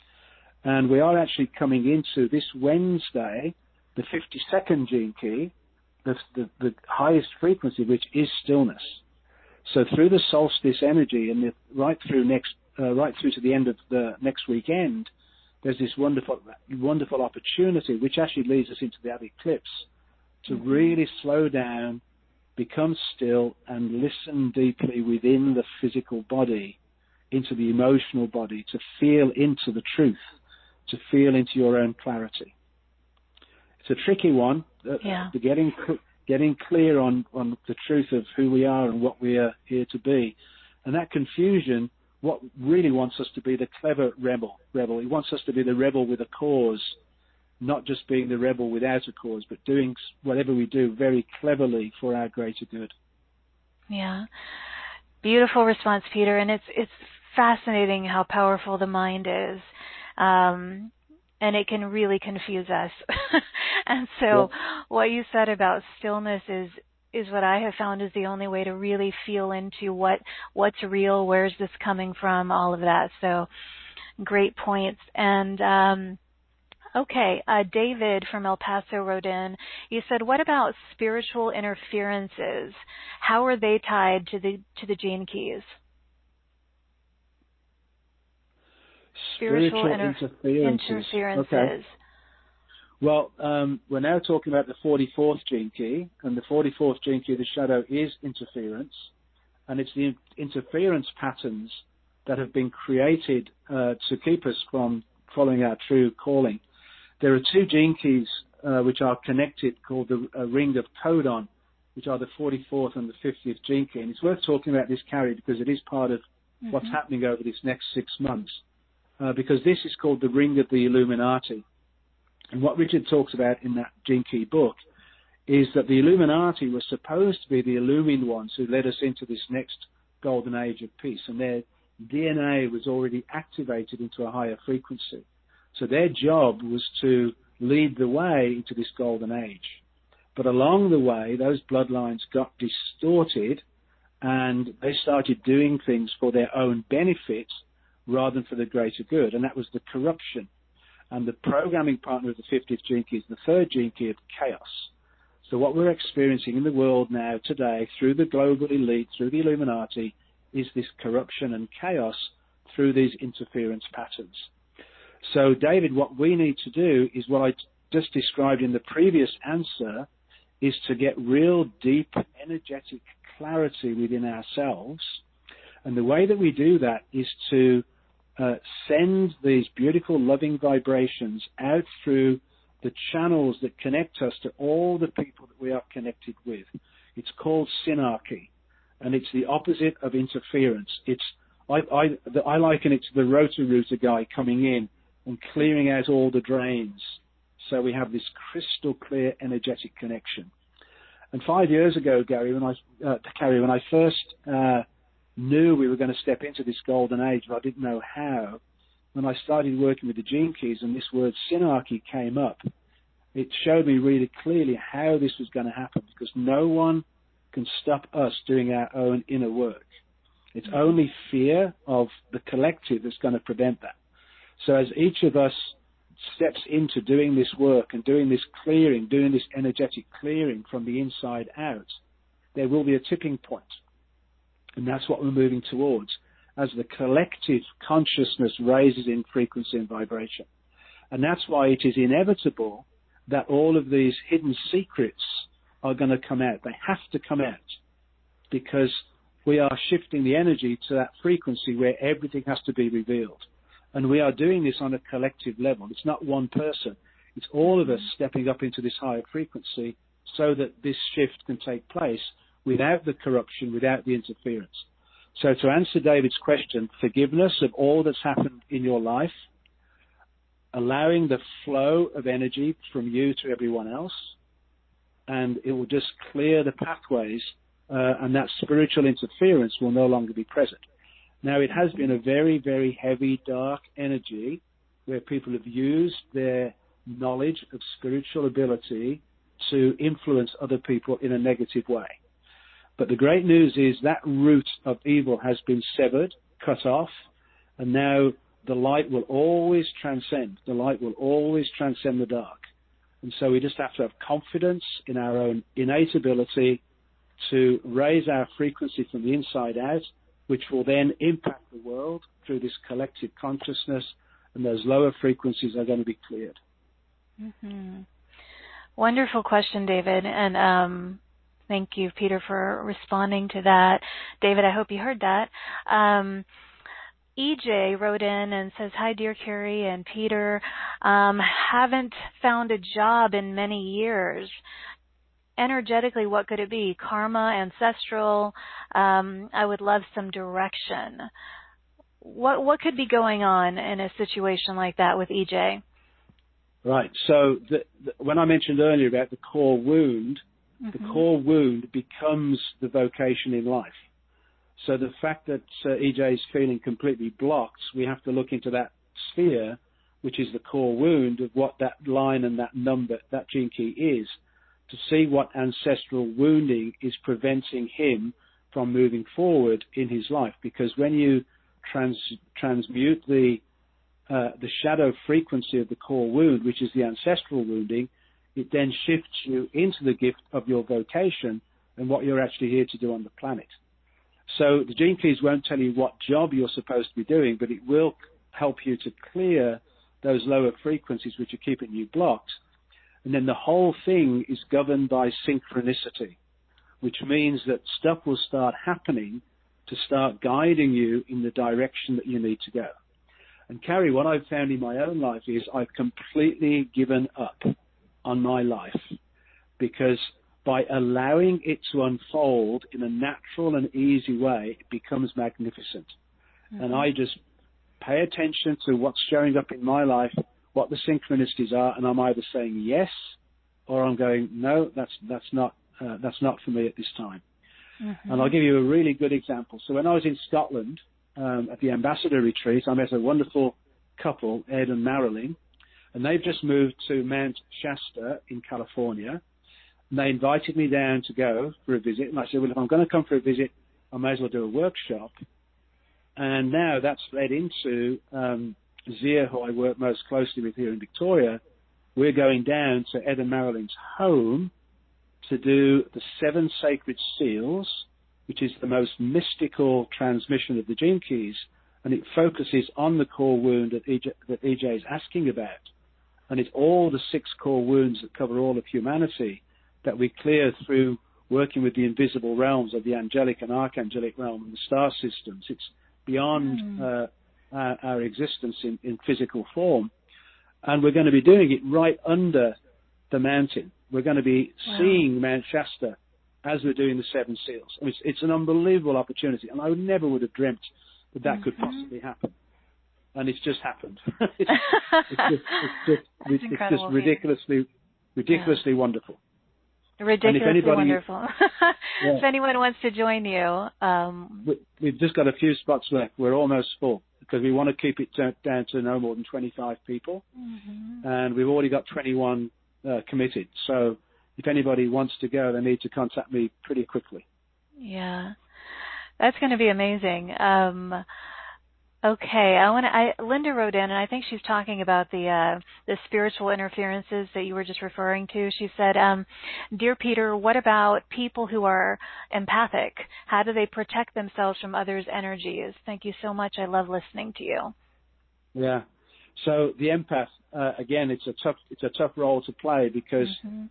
And we are actually coming into this Wednesday, the 52nd gene key, the highest frequency, which is stillness. So through the solstice energy and right through to the end of the next weekend, there's this wonderful opportunity, which actually leads us into the eclipse, to really slow down, become still, and listen deeply within the physical body, into the emotional body, to feel into the truth, to feel into your own clarity. It's a tricky one, getting clear on the truth of who we are and what we are here to be. And that confusion, what really wants us to be the clever rebel. He wants us to be the rebel with a cause, not just being the rebel without a cause, but doing whatever we do very cleverly for our greater good. Yeah. Beautiful response, Peter. And it's fascinating how powerful the mind is. And it can really confuse us. And so what you said about stillness is what I have found is the only way to really feel into what's real, where's this coming from, all of that. So great points. And David from El Paso wrote in. You said, what about spiritual interferences? How are they tied to the gene keys? Spiritual interferences. Okay. Well, we're now talking about the 44th gene key, and the 44th gene key of the shadow is interference, and it's the interference patterns that have been created to keep us from following our true calling. There are two gene keys which are connected called the ring of codon, which are the 44th and the 50th gene key. And it's worth talking about this, Carrie, because it is part of what's happening over this next 6 months, because this is called the ring of the Illuminati. And what Richard talks about in that gene key book is that the Illuminati were supposed to be the illumined ones who led us into this next golden age of peace, and their DNA was already activated into a higher frequency. So their job was to lead the way into this golden age. But along the way, those bloodlines got distorted, and they started doing things for their own benefit rather than for the greater good, and that was the corruption. And the programming partner of the 50th gene key is the third gene key of chaos. So what we're experiencing in the world now today through the global elite, through the Illuminati, is this corruption and chaos through these interference patterns. So, David, what we need to do is what I just described in the previous answer, is to get real deep energetic clarity within ourselves. And the way that we do that is to send these beautiful, loving vibrations out through the channels that connect us to all the people that we are connected with. It's called synarchy, and it's the opposite of interference. I liken it to the Roto-Rooter guy coming in and clearing out all the drains, so we have this crystal clear energetic connection. And 5 years ago, Carrie, when I first knew we were going to step into this golden age, but I didn't know how, when I started working with the gene keys and this word synarchy came up, it showed me really clearly how this was going to happen, because no one can stop us doing our own inner work. It's only fear of the collective that's going to prevent that. So as each of us steps into doing this work and doing this clearing, doing this energetic clearing from the inside out, there will be a tipping point. And that's what we're moving towards, as the collective consciousness raises in frequency and vibration. And that's why it is inevitable that all of these hidden secrets are going to come out. They have to come out, because we are shifting the energy to that frequency where everything has to be revealed. And we are doing this on a collective level. It's not one person. It's all of us stepping up into this higher frequency so that this shift can take place without the corruption, without the interference. So to answer David's question, forgiveness of all that's happened in your life, allowing the flow of energy from you to everyone else, and it will just clear the pathways, and that spiritual interference will no longer be present. Now, it has been a very, very heavy, dark energy where people have used their knowledge of spiritual ability to influence other people in a negative way. But the great news is that root of evil has been severed, cut off, and now the light will always transcend. The light will always transcend the dark. And so we just have to have confidence in our own innate ability to raise our frequency from the inside out, which will then impact the world through this collective consciousness, and those lower frequencies are going to be cleared. Mm-hmm. Wonderful question, David, and thank you, Peter, for responding to that. David, I hope you heard that. EJ wrote in and says, "Hi, dear Carrie and Peter. Haven't found a job in many years. Energetically, what could it be? Karma, ancestral? I would love some direction." What could be going on in a situation like that with EJ? Right. So when I mentioned earlier about the core wound, the core wound becomes the vocation in life. So the fact that EJ is feeling completely blocked, we have to look into that sphere, which is the core wound of what that line and that number, that gene key is, to see what ancestral wounding is preventing him from moving forward in his life. Because when you transmute the shadow frequency of the core wound, which is the ancestral wounding, it then shifts you into the gift of your vocation and what you're actually here to do on the planet. So the gene keys won't tell you what job you're supposed to be doing, but it will help you to clear those lower frequencies which are keeping you blocked. And then the whole thing is governed by synchronicity, which means that stuff will start happening to start guiding you in the direction that you need to go. And Carrie, what I've found in my own life is I've completely given up on my life, because by allowing it to unfold in a natural and easy way, it becomes magnificent. Mm-hmm. And I just pay attention to what's showing up in my life, what the synchronicities are, and I'm either saying yes or I'm going, no, that's not for me at this time. Mm-hmm. And I'll give you a really good example. So when I was in Scotland at the Ambassador Retreat, I met a wonderful couple, Ed and Marilyn, and they've just moved to Mount Shasta in California. And they invited me down to go for a visit. And I said, well, if I'm going to come for a visit, I may as well do a workshop. And now that's led into Zia, who I work most closely with here in Victoria. We're going down to Ed and Marilyn's home to do the 7 sacred seals, which is the most mystical transmission of the Gene Keys. And it focuses on the core wound that EJ is asking about. And it's all the 6 core wounds that cover all of humanity that we clear through working with the invisible realms of the angelic and archangelic realm and the star systems. It's beyond our existence in physical form. And we're going to be doing it right under the mountain. We're going to be seeing Mount Shasta as we're doing the 7 seals. I mean, it's an unbelievable opportunity, and I never would have dreamt that could possibly happen. And it's just happened. it's just ridiculously wonderful. Ridiculously wonderful. If anyone wants to join you. We've just got a few spots left. We're almost full because we want to keep it down to no more than 25 people. Mm-hmm. And we've already got 21 committed. So if anybody wants to go, they need to contact me pretty quickly. Yeah. That's going to be amazing. Okay, Linda wrote in, and I think she's talking about the spiritual interferences that you were just referring to. She said, "Dear Peter, what about people who are empathic? How do they protect themselves from others' energies? Thank you so much. I love listening to you." Yeah. So the empath, again, it's a tough role to play because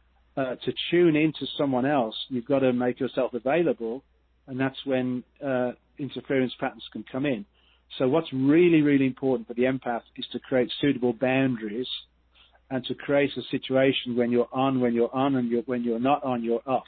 to tune into someone else, you've got to make yourself available, and that's when interference patterns can come in. So what's really, really important for the empath is to create suitable boundaries and to create a situation when you're on, and when you're not on, you're off.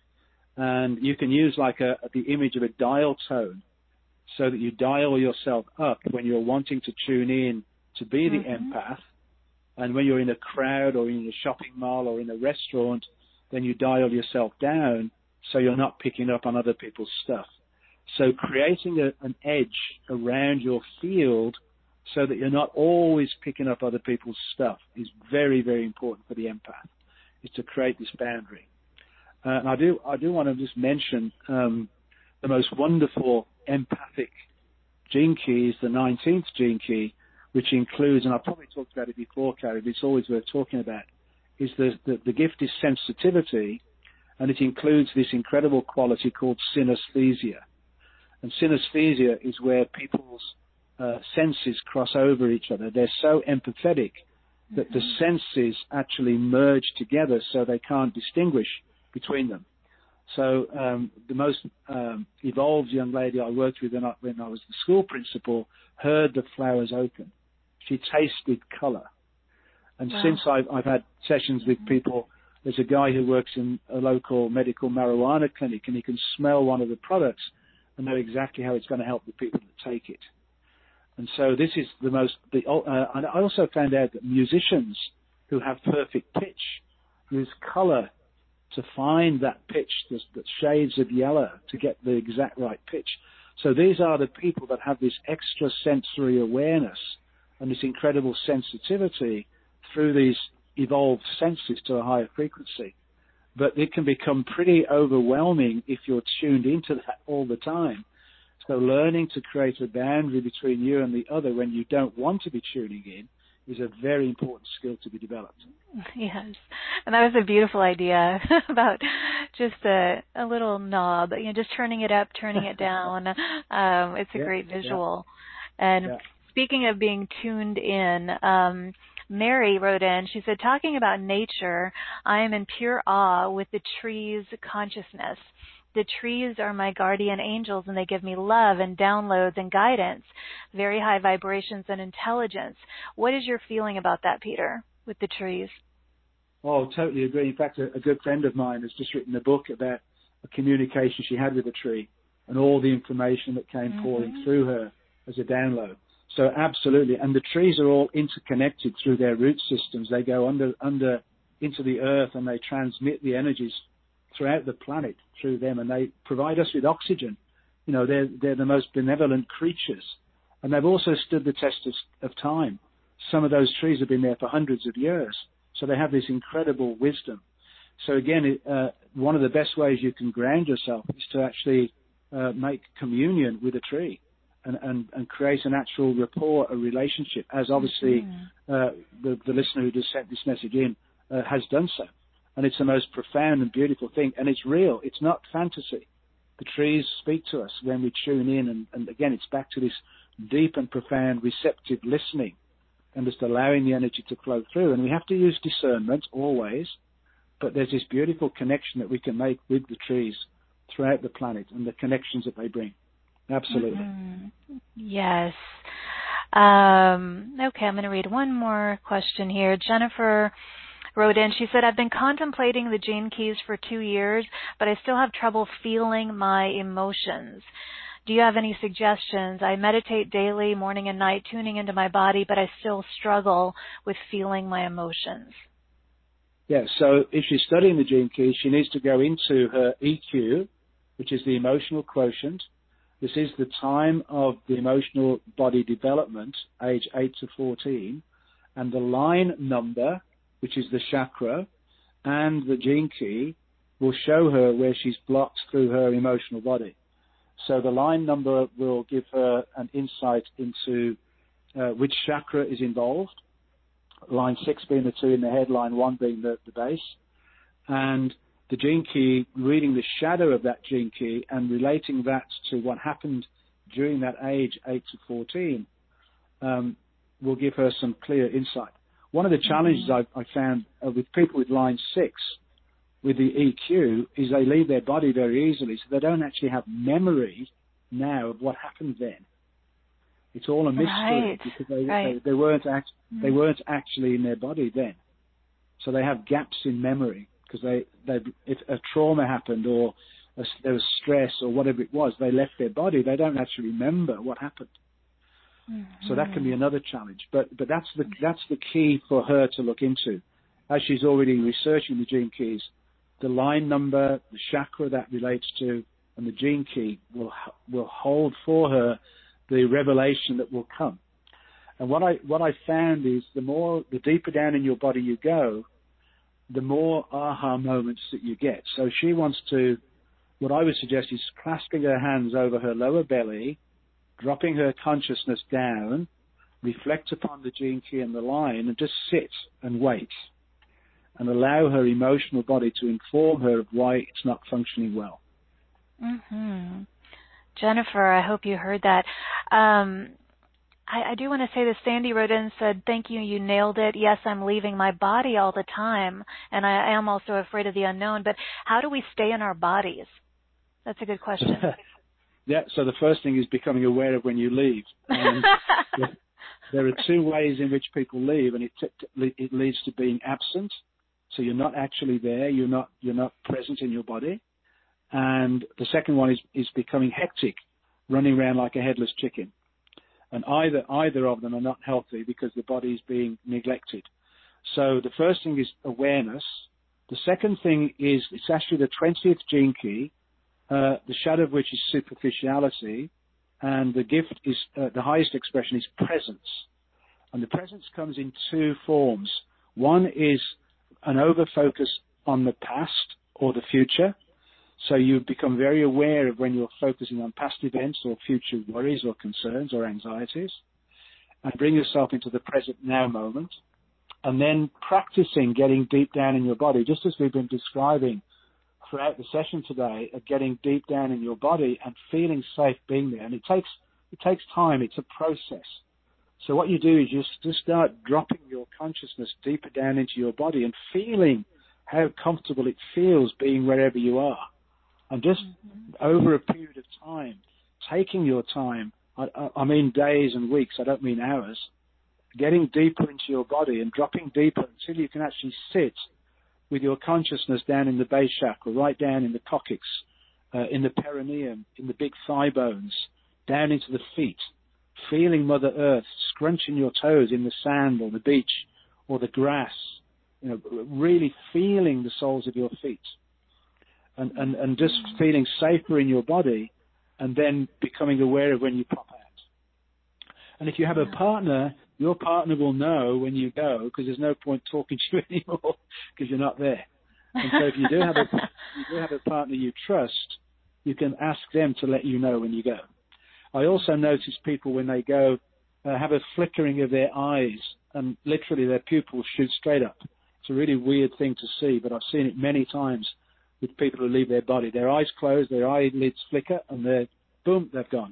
And you can use the image of a dial tone so that you dial yourself up when you're wanting to tune in to be the empath. And when you're in a crowd or in a shopping mall or in a restaurant, then you dial yourself down so you're not picking up on other people's stuff. So creating an edge around your field so that you're not always picking up other people's stuff is very, very important for the empath, is to create this boundary. And I do want to just mention the most wonderful empathic gene key is the 19th gene key, which includes, and I've probably talked about it before, Carrie, but it's always worth talking about, is the gift is sensitivity, and it includes this incredible quality called synesthesia. And synesthesia is where people's senses cross over each other. They're so empathetic that the senses actually merge together so they can't distinguish between them. So the most evolved young lady I worked with when I was the school principal heard the flowers open. She tasted color. And since I've had sessions with people, there's a guy who works in a local medical marijuana clinic, and he can smell one of the products and know exactly how it's going to help the people that take it. And so this is and I also found out that musicians who have perfect pitch use color to find that pitch, the shades of yellow, to get the exact right pitch. So these are the people that have this extra sensory awareness and this incredible sensitivity through these evolved senses to a higher frequency. But it can become pretty overwhelming if you're tuned into that all the time. So learning to create a boundary between you and the other when you don't want to be tuning in is a very important skill to be developed. Yes. And that was a beautiful idea about just a little knob, just turning it up, turning it down. It's a great visual. And speaking of being tuned in, Mary wrote in, she said, talking about nature, I am in pure awe with the trees' consciousness. The trees are my guardian angels, and they give me love and downloads and guidance, very high vibrations and intelligence. What is your feeling about that, Peter, with the trees? Oh, totally agree. In fact, a good friend of mine has just written a book about a communication she had with a tree and all the information that came pouring through her as a download. So absolutely. And the trees are all interconnected through their root systems. They go under into the earth, and they transmit the energies throughout the planet through them, and they provide us with oxygen. You know, they're the most benevolent creatures, and they've also stood the test of time. Some of those trees have been there for hundreds of years, so they have this incredible wisdom. So again, one of the best ways you can ground yourself is to actually make communion with a tree and create an actual rapport, a relationship, as obviously the listener who just sent this message in has done so. And it's the most profound and beautiful thing. And it's real. It's not fantasy. The trees speak to us when we tune in. And again, it's back to this deep and profound receptive listening and just allowing the energy to flow through. And we have to use discernment always. But there's this beautiful connection that we can make with the trees throughout the planet and the connections that they bring. Absolutely. Yes. Okay, I'm going to read one more question here. Jennifer wrote in, she said, I've been contemplating the gene keys for 2 years, but I still have trouble feeling my emotions. Do you have any suggestions? I meditate daily, morning and night, tuning into my body, but I still struggle with feeling my emotions. Yeah, so if she's studying the gene keys, she needs to go into her EQ, which is the emotional quotient. This is the time of the emotional body development, age 8 to 14, and the line number, which is the chakra, and the gene key will show her where she's blocked through her emotional body. So the line number will give her an insight into which chakra is involved, line 6 being the 2 in the head, line 1 being the base, and the gene key, reading the shadow of that gene key and relating that to what happened during that age, 8 to 14, will give her some clear insight. One of the challenges I found with people with line 6, with the EQ, is they leave their body very easily, so they don't actually have memory now of what happened then. It's all a mystery because they weren't actually in their body then. So they have gaps in memory because if a trauma happened or there was stress or whatever it was, they left their body. They don't actually remember what happened. So that can be another challenge. But that's the key for her to look into. As she's already researching the gene keys, the line number, the chakra that relates to, and the gene key will hold for her the revelation that will come. And what I found is the deeper down in your body you go, the more aha moments that you get. So she wants to, what I would suggest is clasping her hands over her lower belly, dropping her consciousness down, reflect upon the gene key and the line, and just sit and wait and allow her emotional body to inform her of why it's not functioning well. Jennifer, I hope you heard that. I do want to say this. Sandy wrote in and said, thank you, you nailed it. Yes, I'm leaving my body all the time, and I am also afraid of the unknown. But how do we stay in our bodies? That's a good question. Yeah, so the first thing is becoming aware of when you leave. And there are 2 ways in which people leave, and it leads to being absent. So you're not actually there. You're not present in your body. And the second one is becoming hectic, running around like a headless chicken. And either of them are not healthy because the body is being neglected. So the first thing is awareness. The second thing is it's actually the 20th gene key, the shadow of which is superficiality, and the gift is the highest expression is presence. And the presence comes in 2 forms. One is an over-focus on the past or the future. So you become very aware of when you're focusing on past events or future worries or concerns or anxieties, and bring yourself into the present now moment. And then practicing getting deep down in your body, just as we've been describing throughout the session today, of getting deep down in your body and feeling safe being there. And it takes time. It's a process. So what you do is you just start dropping your consciousness deeper down into your body and feeling how comfortable it feels being wherever you are. And just over a period of time, taking your time, I mean days and weeks, I don't mean hours, getting deeper into your body and dropping deeper until you can actually sit with your consciousness down in the base chakra, right down in the coccyx, in the perineum, in the big thigh bones, down into the feet, feeling Mother Earth, scrunching your toes in the sand or the beach or the grass, really feeling the soles of your feet and just feeling safer in your body, and then becoming aware of when you pop out. And if you have a partner, your partner will know when you go, because there's no point talking to you anymore because you're not there. And so if you do have a partner you trust, you can ask them to let you know when you go. I also notice people when they go have a flickering of their eyes, and literally their pupils shoot straight up. It's a really weird thing to see, but I've seen it many times with people who leave their body. Their eyes close, their eyelids flicker, and boom, they've gone.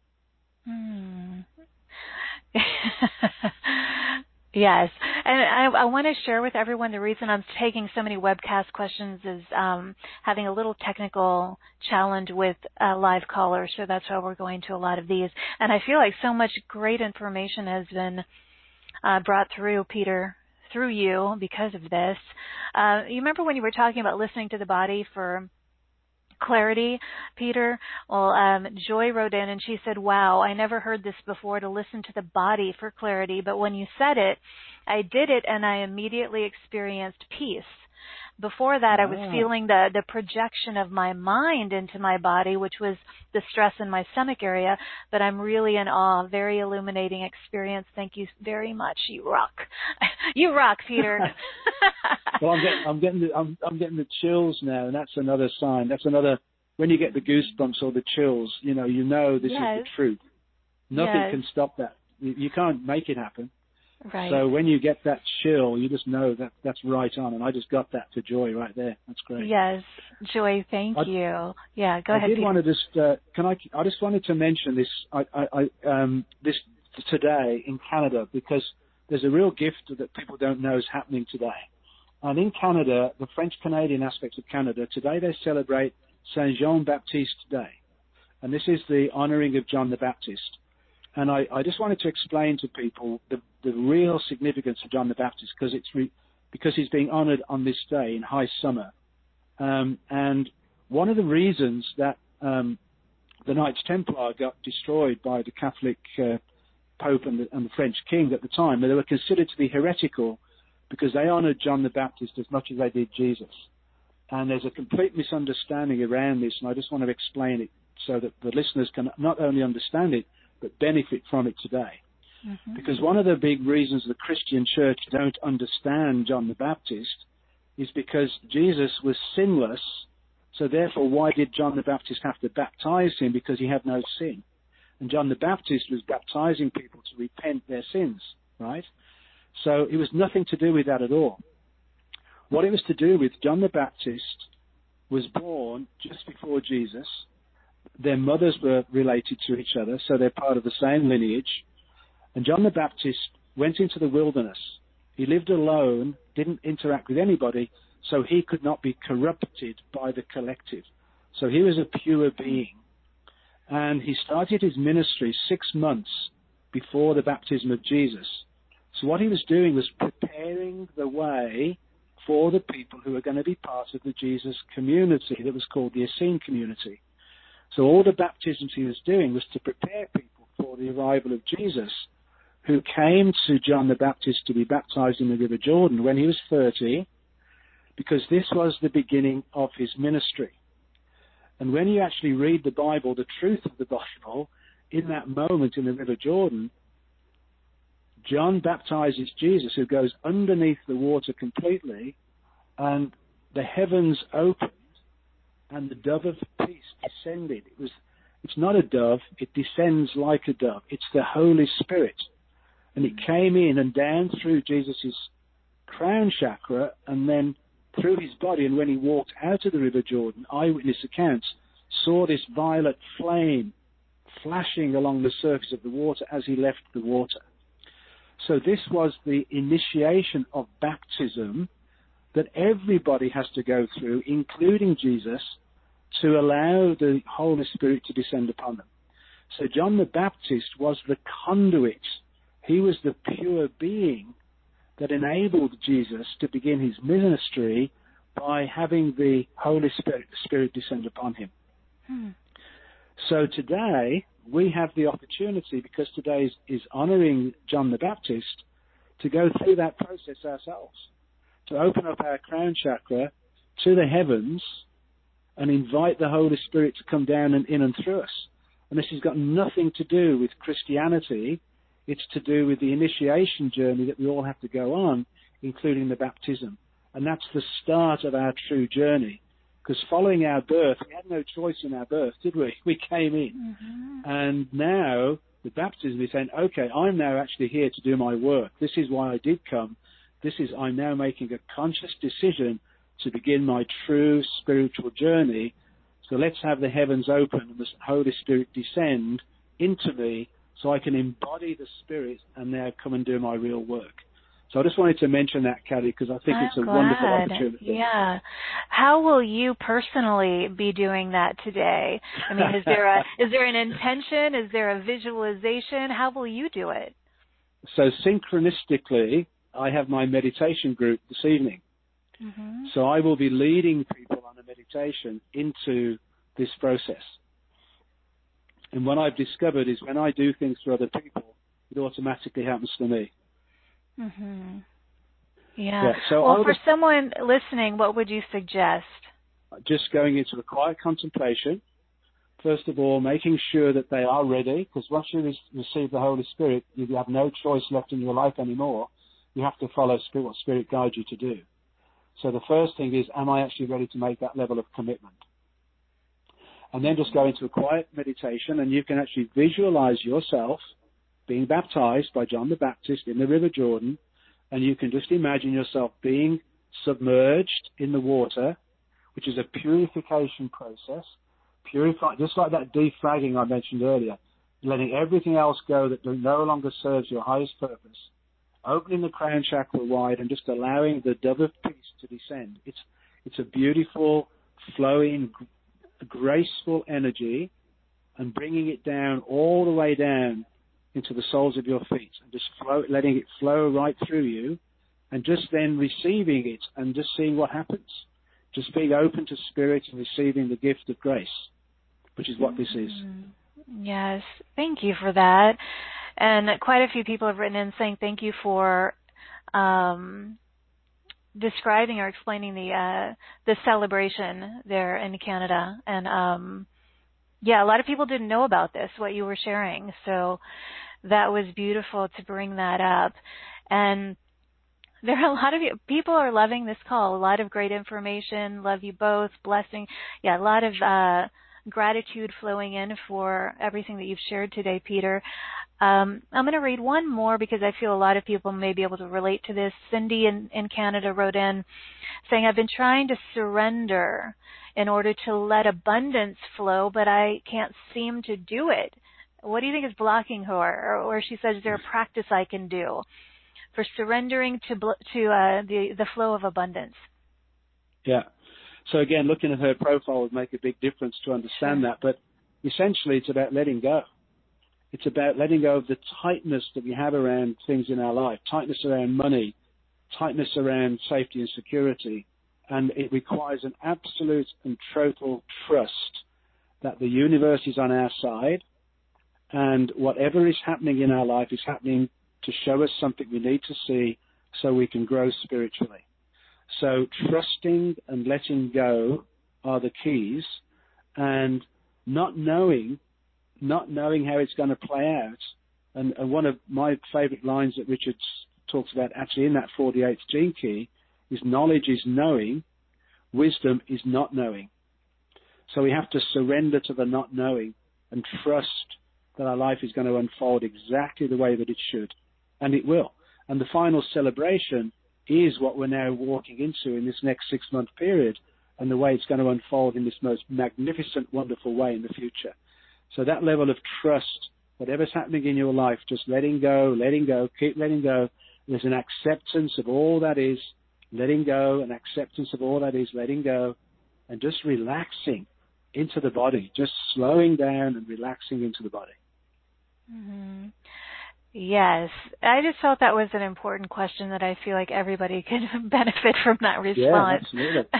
Yes. And I want to share with everyone the reason I'm taking so many webcast questions is having a little technical challenge with live callers. So that's why we're going to a lot of these. And I feel like so much great information has been brought through, Peter, through you because of this. You remember when you were talking about listening to the body for clarity, Peter? Well, Joy wrote in and she said, wow, I never heard this before, to listen to the body for clarity. But when you said it, I did it and I immediately experienced peace. Before that, I was feeling the projection of my mind into my body, which was the stress in my stomach area. But I'm really in awe. Very illuminating experience. Thank you very much. You rock. You rock, Peter. Well, I'm getting the chills now, and that's another sign. That's another, when you get the goosebumps or the chills, you know this is the truth. Nothing can stop that. You can't make it happen. Right. So when you get that chill, you just know that that's right on. And I just got that for Joy right there. That's great. Yes, Joy, thank you. Yeah, go ahead. I did want to just I just wanted to mention this this today in Canada, because there's a real gift that people don't know is happening today. And in Canada, the French-Canadian aspects of Canada, today they celebrate Saint Jean Baptiste Day. And this is the honoring of John the Baptist. And I just wanted to explain to people the real significance of John the Baptist, because he's being honored on this day in high summer. And one of the reasons that the Knights Templar got destroyed by the Catholic Pope and the French King at the time, they were considered to be heretical because they honored John the Baptist as much as they did Jesus. And there's a complete misunderstanding around this, and I just want to explain it so that the listeners can not only understand it, but benefit from it today. Mm-hmm. Because one of the big reasons the Christian church don't understand John the Baptist is because Jesus was sinless, so therefore why did John the Baptist have to baptize him? Because he had no sin. And John the Baptist was baptizing people to repent their sins, right? So it was nothing to do with that at all. What it was to do with, John the Baptist was born just before Jesus. Their mothers were related to each other, so they're part of the same lineage. And John the Baptist went into the wilderness. He lived alone, didn't interact with anybody, so he could not be corrupted by the collective. So he was a pure being. And he started his ministry 6 months before the baptism of Jesus. So what he was doing was preparing the way for the people who were going to be part of the Jesus community that was called the Essene community. So all the baptisms he was doing was to prepare people for the arrival of Jesus, who came to John the Baptist to be baptized in the River Jordan when he was 30, because this was the beginning of his ministry. And when you actually read the Bible, the truth of the Bible, in that moment in the River Jordan, John baptizes Jesus, who goes underneath the water completely, and the heavens opened, and the dove of peace descended. It's not a dove, it descends like a dove. It's the Holy Spirit. And it came in and down through Jesus' crown chakra and then through his body. And when he walked out of the River Jordan, eyewitness accounts saw this violet flame flashing along the surface of the water as he left the water. So this was the initiation of baptism that everybody has to go through, including Jesus, to allow the Holy Spirit to descend upon them. So John the Baptist was the conduit. He was the pure being that enabled Jesus to begin his ministry by having the Holy Spirit descend upon him. So today, we have the opportunity, because today is honoring John the Baptist, to go through that process ourselves, to open up our crown chakra to the heavens and invite the Holy Spirit to come down and in and through us. And this has got nothing to do with Christianity. It's to do with the initiation journey that we all have to go on, including the baptism. And that's the start of our true journey. Because following our birth, we had no choice in our birth, did we? We came in. And now, the baptism is saying, okay, I'm now actually here to do my work. This is why I did come. I'm now making a conscious decision to begin my true spiritual journey. So let's have the heavens open and the Holy Spirit descend into me so I can embody the Spirit and now come and do my real work. So I just wanted to mention that, Kelly, because I think it's a wonderful opportunity. Yeah. How will you personally be doing that today? I mean, is there an intention? Is there a visualization? How will you do it? So synchronistically, I have my meditation group this evening. So I will be leading people on a meditation into this process. And what I've discovered is when I do things for other people, it automatically happens to me. Yeah. So for someone listening, what would you suggest? Just going into a quiet contemplation. First of all, making sure that they are ready, because once you receive the Holy Spirit, you have no choice left in your life anymore. You have to follow what Spirit guides you to do. So the first thing is, am I actually ready to make that level of commitment? And then just go into a quiet meditation, and you can actually visualize yourself being baptized by John the Baptist in the River Jordan, and you can just imagine yourself being submerged in the water, which is a purification process. Purify, just like that defragging I mentioned earlier, letting everything else go that no longer serves your highest purpose. Opening the crown chakra wide and just allowing the dove of peace to descend. It's a beautiful, flowing, graceful energy, and bringing it down, all the way down into the soles of your feet, and just letting it flow right through you, and just then receiving it and just seeing what happens. Just being open to Spirit and receiving the gift of grace, which is what this is. Yes, thank you for that. And quite a few people have written in saying thank you for describing or explaining the celebration there in Canada. And a lot of people didn't know about this, what you were sharing. So that was beautiful to bring that up. And there are a lot of people are loving this call. A lot of great information. Love you both. Blessing. Yeah, a lot of gratitude flowing in for everything that you've shared today, Peter. I'm going to read one more because I feel a lot of people may be able to relate to this. Cindy in Canada wrote in saying, I've been trying to surrender in order to let abundance flow, but I can't seem to do it. What do you think is blocking her? Or she says, is there a practice I can do for surrendering to the flow of abundance? Yeah. So again, looking at her profile would make a big difference to understand that. But essentially, it's about letting go. It's about letting go of the tightness that we have around things in our life, tightness around money, tightness around safety and security. And it requires an absolute and total trust that the universe is on our side, and whatever is happening in our life is happening to show us something we need to see so we can grow spiritually. So trusting and letting go are the keys, and not knowing how it's going to play out. And one of my favorite lines that Richard talks about actually in that 48th gene key is knowledge is knowing, wisdom is not knowing. So we have to surrender to the not knowing and trust that our life is going to unfold exactly the way that it should. And it will. And the final celebration is what we're now walking into in this next 6-month period, and the way it's going to unfold in this most magnificent, wonderful way in the future. So that level of trust whatever's happening in your life, just letting go, keep letting go. There's an acceptance of all that is, letting go, an acceptance of all that is, letting go, and just relaxing into the body, just slowing down and relaxing into the body. Mm-hmm. Yes. I just felt that was an important question that I feel like everybody could benefit from that response. Yeah, absolutely.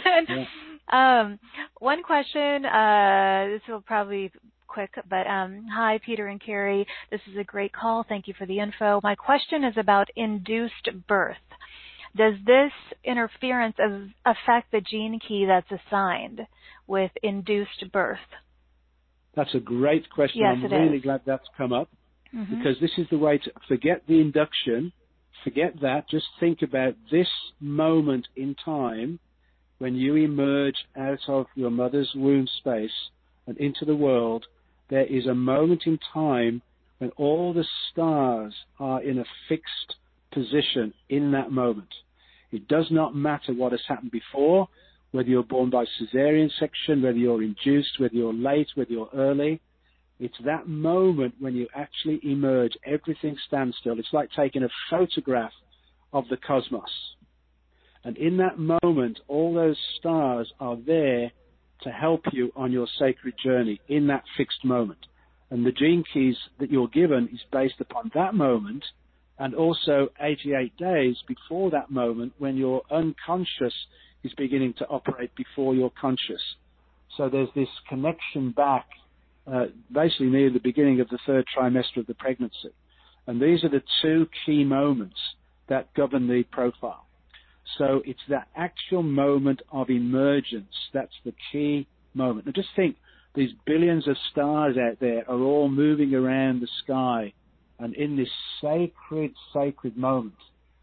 And, one question, this will probably be quick, but hi, Peter and Carrie. This is a great call. Thank you for the info. My question is about induced birth. Does this interference affect the gene key that's assigned with induced birth? That's a great question. Yes, I'm really glad that's come up. Mm-hmm. Because this is the way to forget the induction, forget that, just think about this moment in time when you emerge out of your mother's womb space and into the world. There is a moment in time when all the stars are in a fixed position in that moment. It does not matter what has happened before, whether you're born by cesarean section, whether you're induced, whether you're late, whether you're early. It's that moment when you actually emerge, everything stands still. It's like taking a photograph of the cosmos. And in that moment, all those stars are there to help you on your sacred journey in that fixed moment. And the gene keys that you're given is based upon that moment and also 88 days before that moment when your unconscious is beginning to operate before you're conscious. So there's this connection back basically near the beginning of the third trimester of the pregnancy. And these are the two key moments that govern the profile. So it's that actual moment of emergence. That's the key moment. Now just think, these billions of stars out there are all moving around the sky. And in this sacred moment,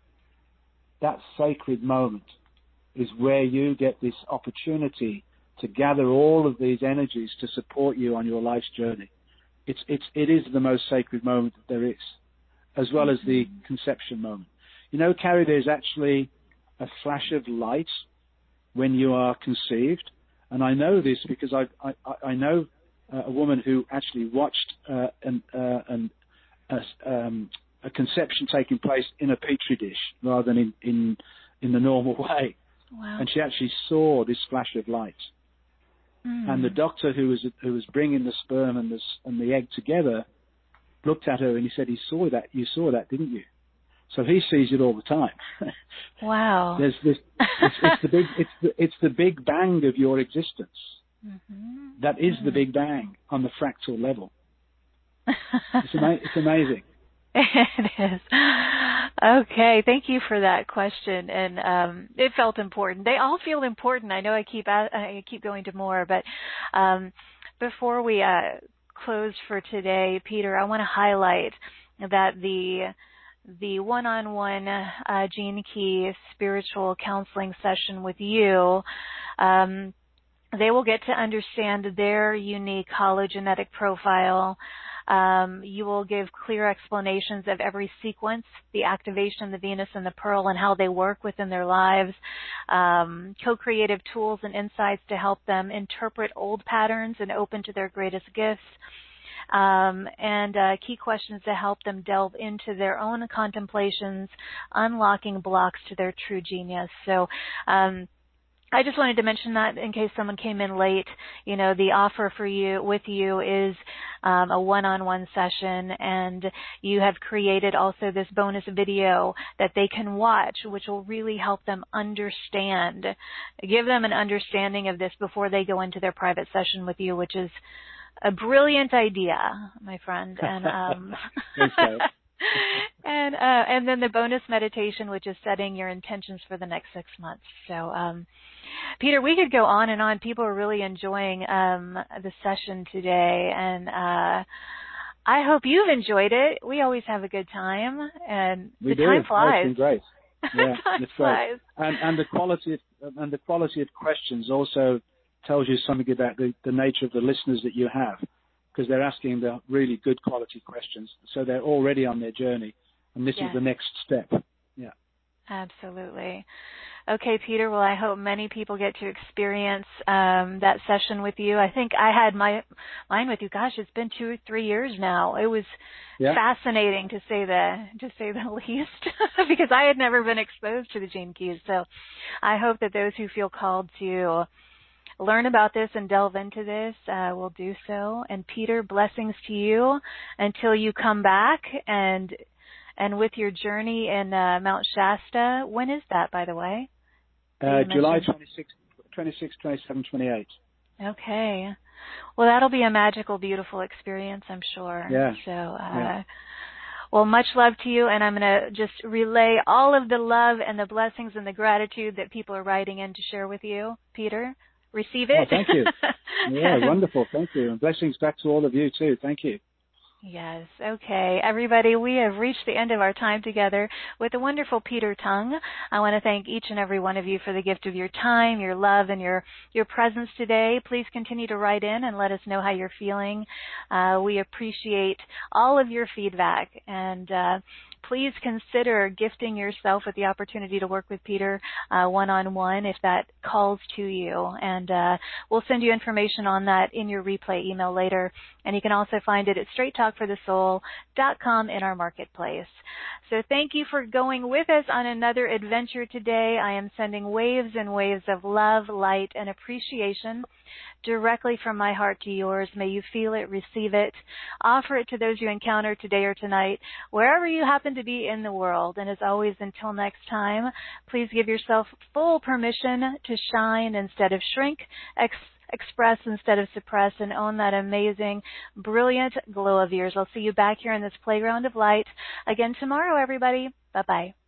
that sacred moment is where you get this opportunity to gather all of these energies to support you on your life's journey. It is the most sacred moment that there is, as well as the conception moment. You know, Carrie, there's actually a flash of light when you are conceived, and I know this because I know a woman who actually watched a conception taking place in a petri dish rather than in the normal way. Wow. And she actually saw this flash of light. And the doctor who was bringing the sperm and the egg together looked at her and he said, "You saw that, didn't you?" So he sees it all the time. Wow. There's this. It's the big bang of your existence. Mm-hmm. That is the big bang on the fractal level. It's amazing. It is. Okay, thank you for that question, and it felt important. They all feel important. I know I keep going to more, but before we close for today, Peter, I want to highlight that the one-on-one Gene Key spiritual counseling session with you, they will get to understand their unique hologenetic profile. You will give clear explanations of every sequence, the activation, the Venus and the Pearl, and how they work within their lives, co-creative tools and insights to help them interpret old patterns and open to their greatest gifts, and key questions to help them delve into their own contemplations, unlocking blocks to their true genius. So, I just wanted to mention that in case someone came in late. You know, the offer for you is a one-on-one session, and you have created also this bonus video that they can watch, which will really help them understand, give them an understanding of this before they go into their private session with you, which is a brilliant idea, my friend. And and then the bonus meditation, which is setting your intentions for the next 6 months. So, Peter, we could go on and on. People are really enjoying the session today, and I hope you've enjoyed it. We always have a good time, and the time flies. It's been great. Yeah, it's great. And the quality of questions also tells you something about the nature of the listeners that you have, because they're asking the really good quality questions. So they're already on their journey, and this is the next step. Yeah. Absolutely. Okay, Peter. Well, I hope many people get to experience that session with you. I think I had mine with you. Gosh, it's been 2 or 3 years now. It was fascinating to say the least, because I had never been exposed to the Gene Keys. So, I hope that those who feel called to learn about this and delve into this will do so. And Peter, blessings to you until you come back and with your journey in Mount Shasta. When is that, by the way? July 26, 27, 28. Okay. Well, that'll be a magical, beautiful experience, I'm sure. Yeah. So, well, much love to you, and I'm going to just relay all of the love and the blessings and the gratitude that people are writing in to share with you. Peter, receive it. Oh, thank you. Yeah, wonderful. Thank you. And blessings back to all of you, too. Thank you. Yes. Okay. Everybody, we have reached the end of our time together with the wonderful Peter Tung. I want to thank each and every one of you for the gift of your time, your love, and your presence today. Please continue to write in and let us know how you're feeling. We appreciate all of your feedback, and please consider gifting yourself with the opportunity to work with Peter one-on-one if that calls to you. And we'll send you information on that in your replay email later. And you can also find it at straighttalkforthesoul.com in our marketplace. So thank you for going with us on another adventure today. I am sending waves and waves of love, light, and appreciation directly from my heart to yours. May you feel it, receive it, offer it to those you encounter today or tonight, wherever you happen to be in the world. And as always, until next time, please give yourself full permission to shine instead of shrink, express instead of suppress, and own that amazing, brilliant glow of yours. I'll see you back here in this playground of light again tomorrow, everybody. Bye-bye.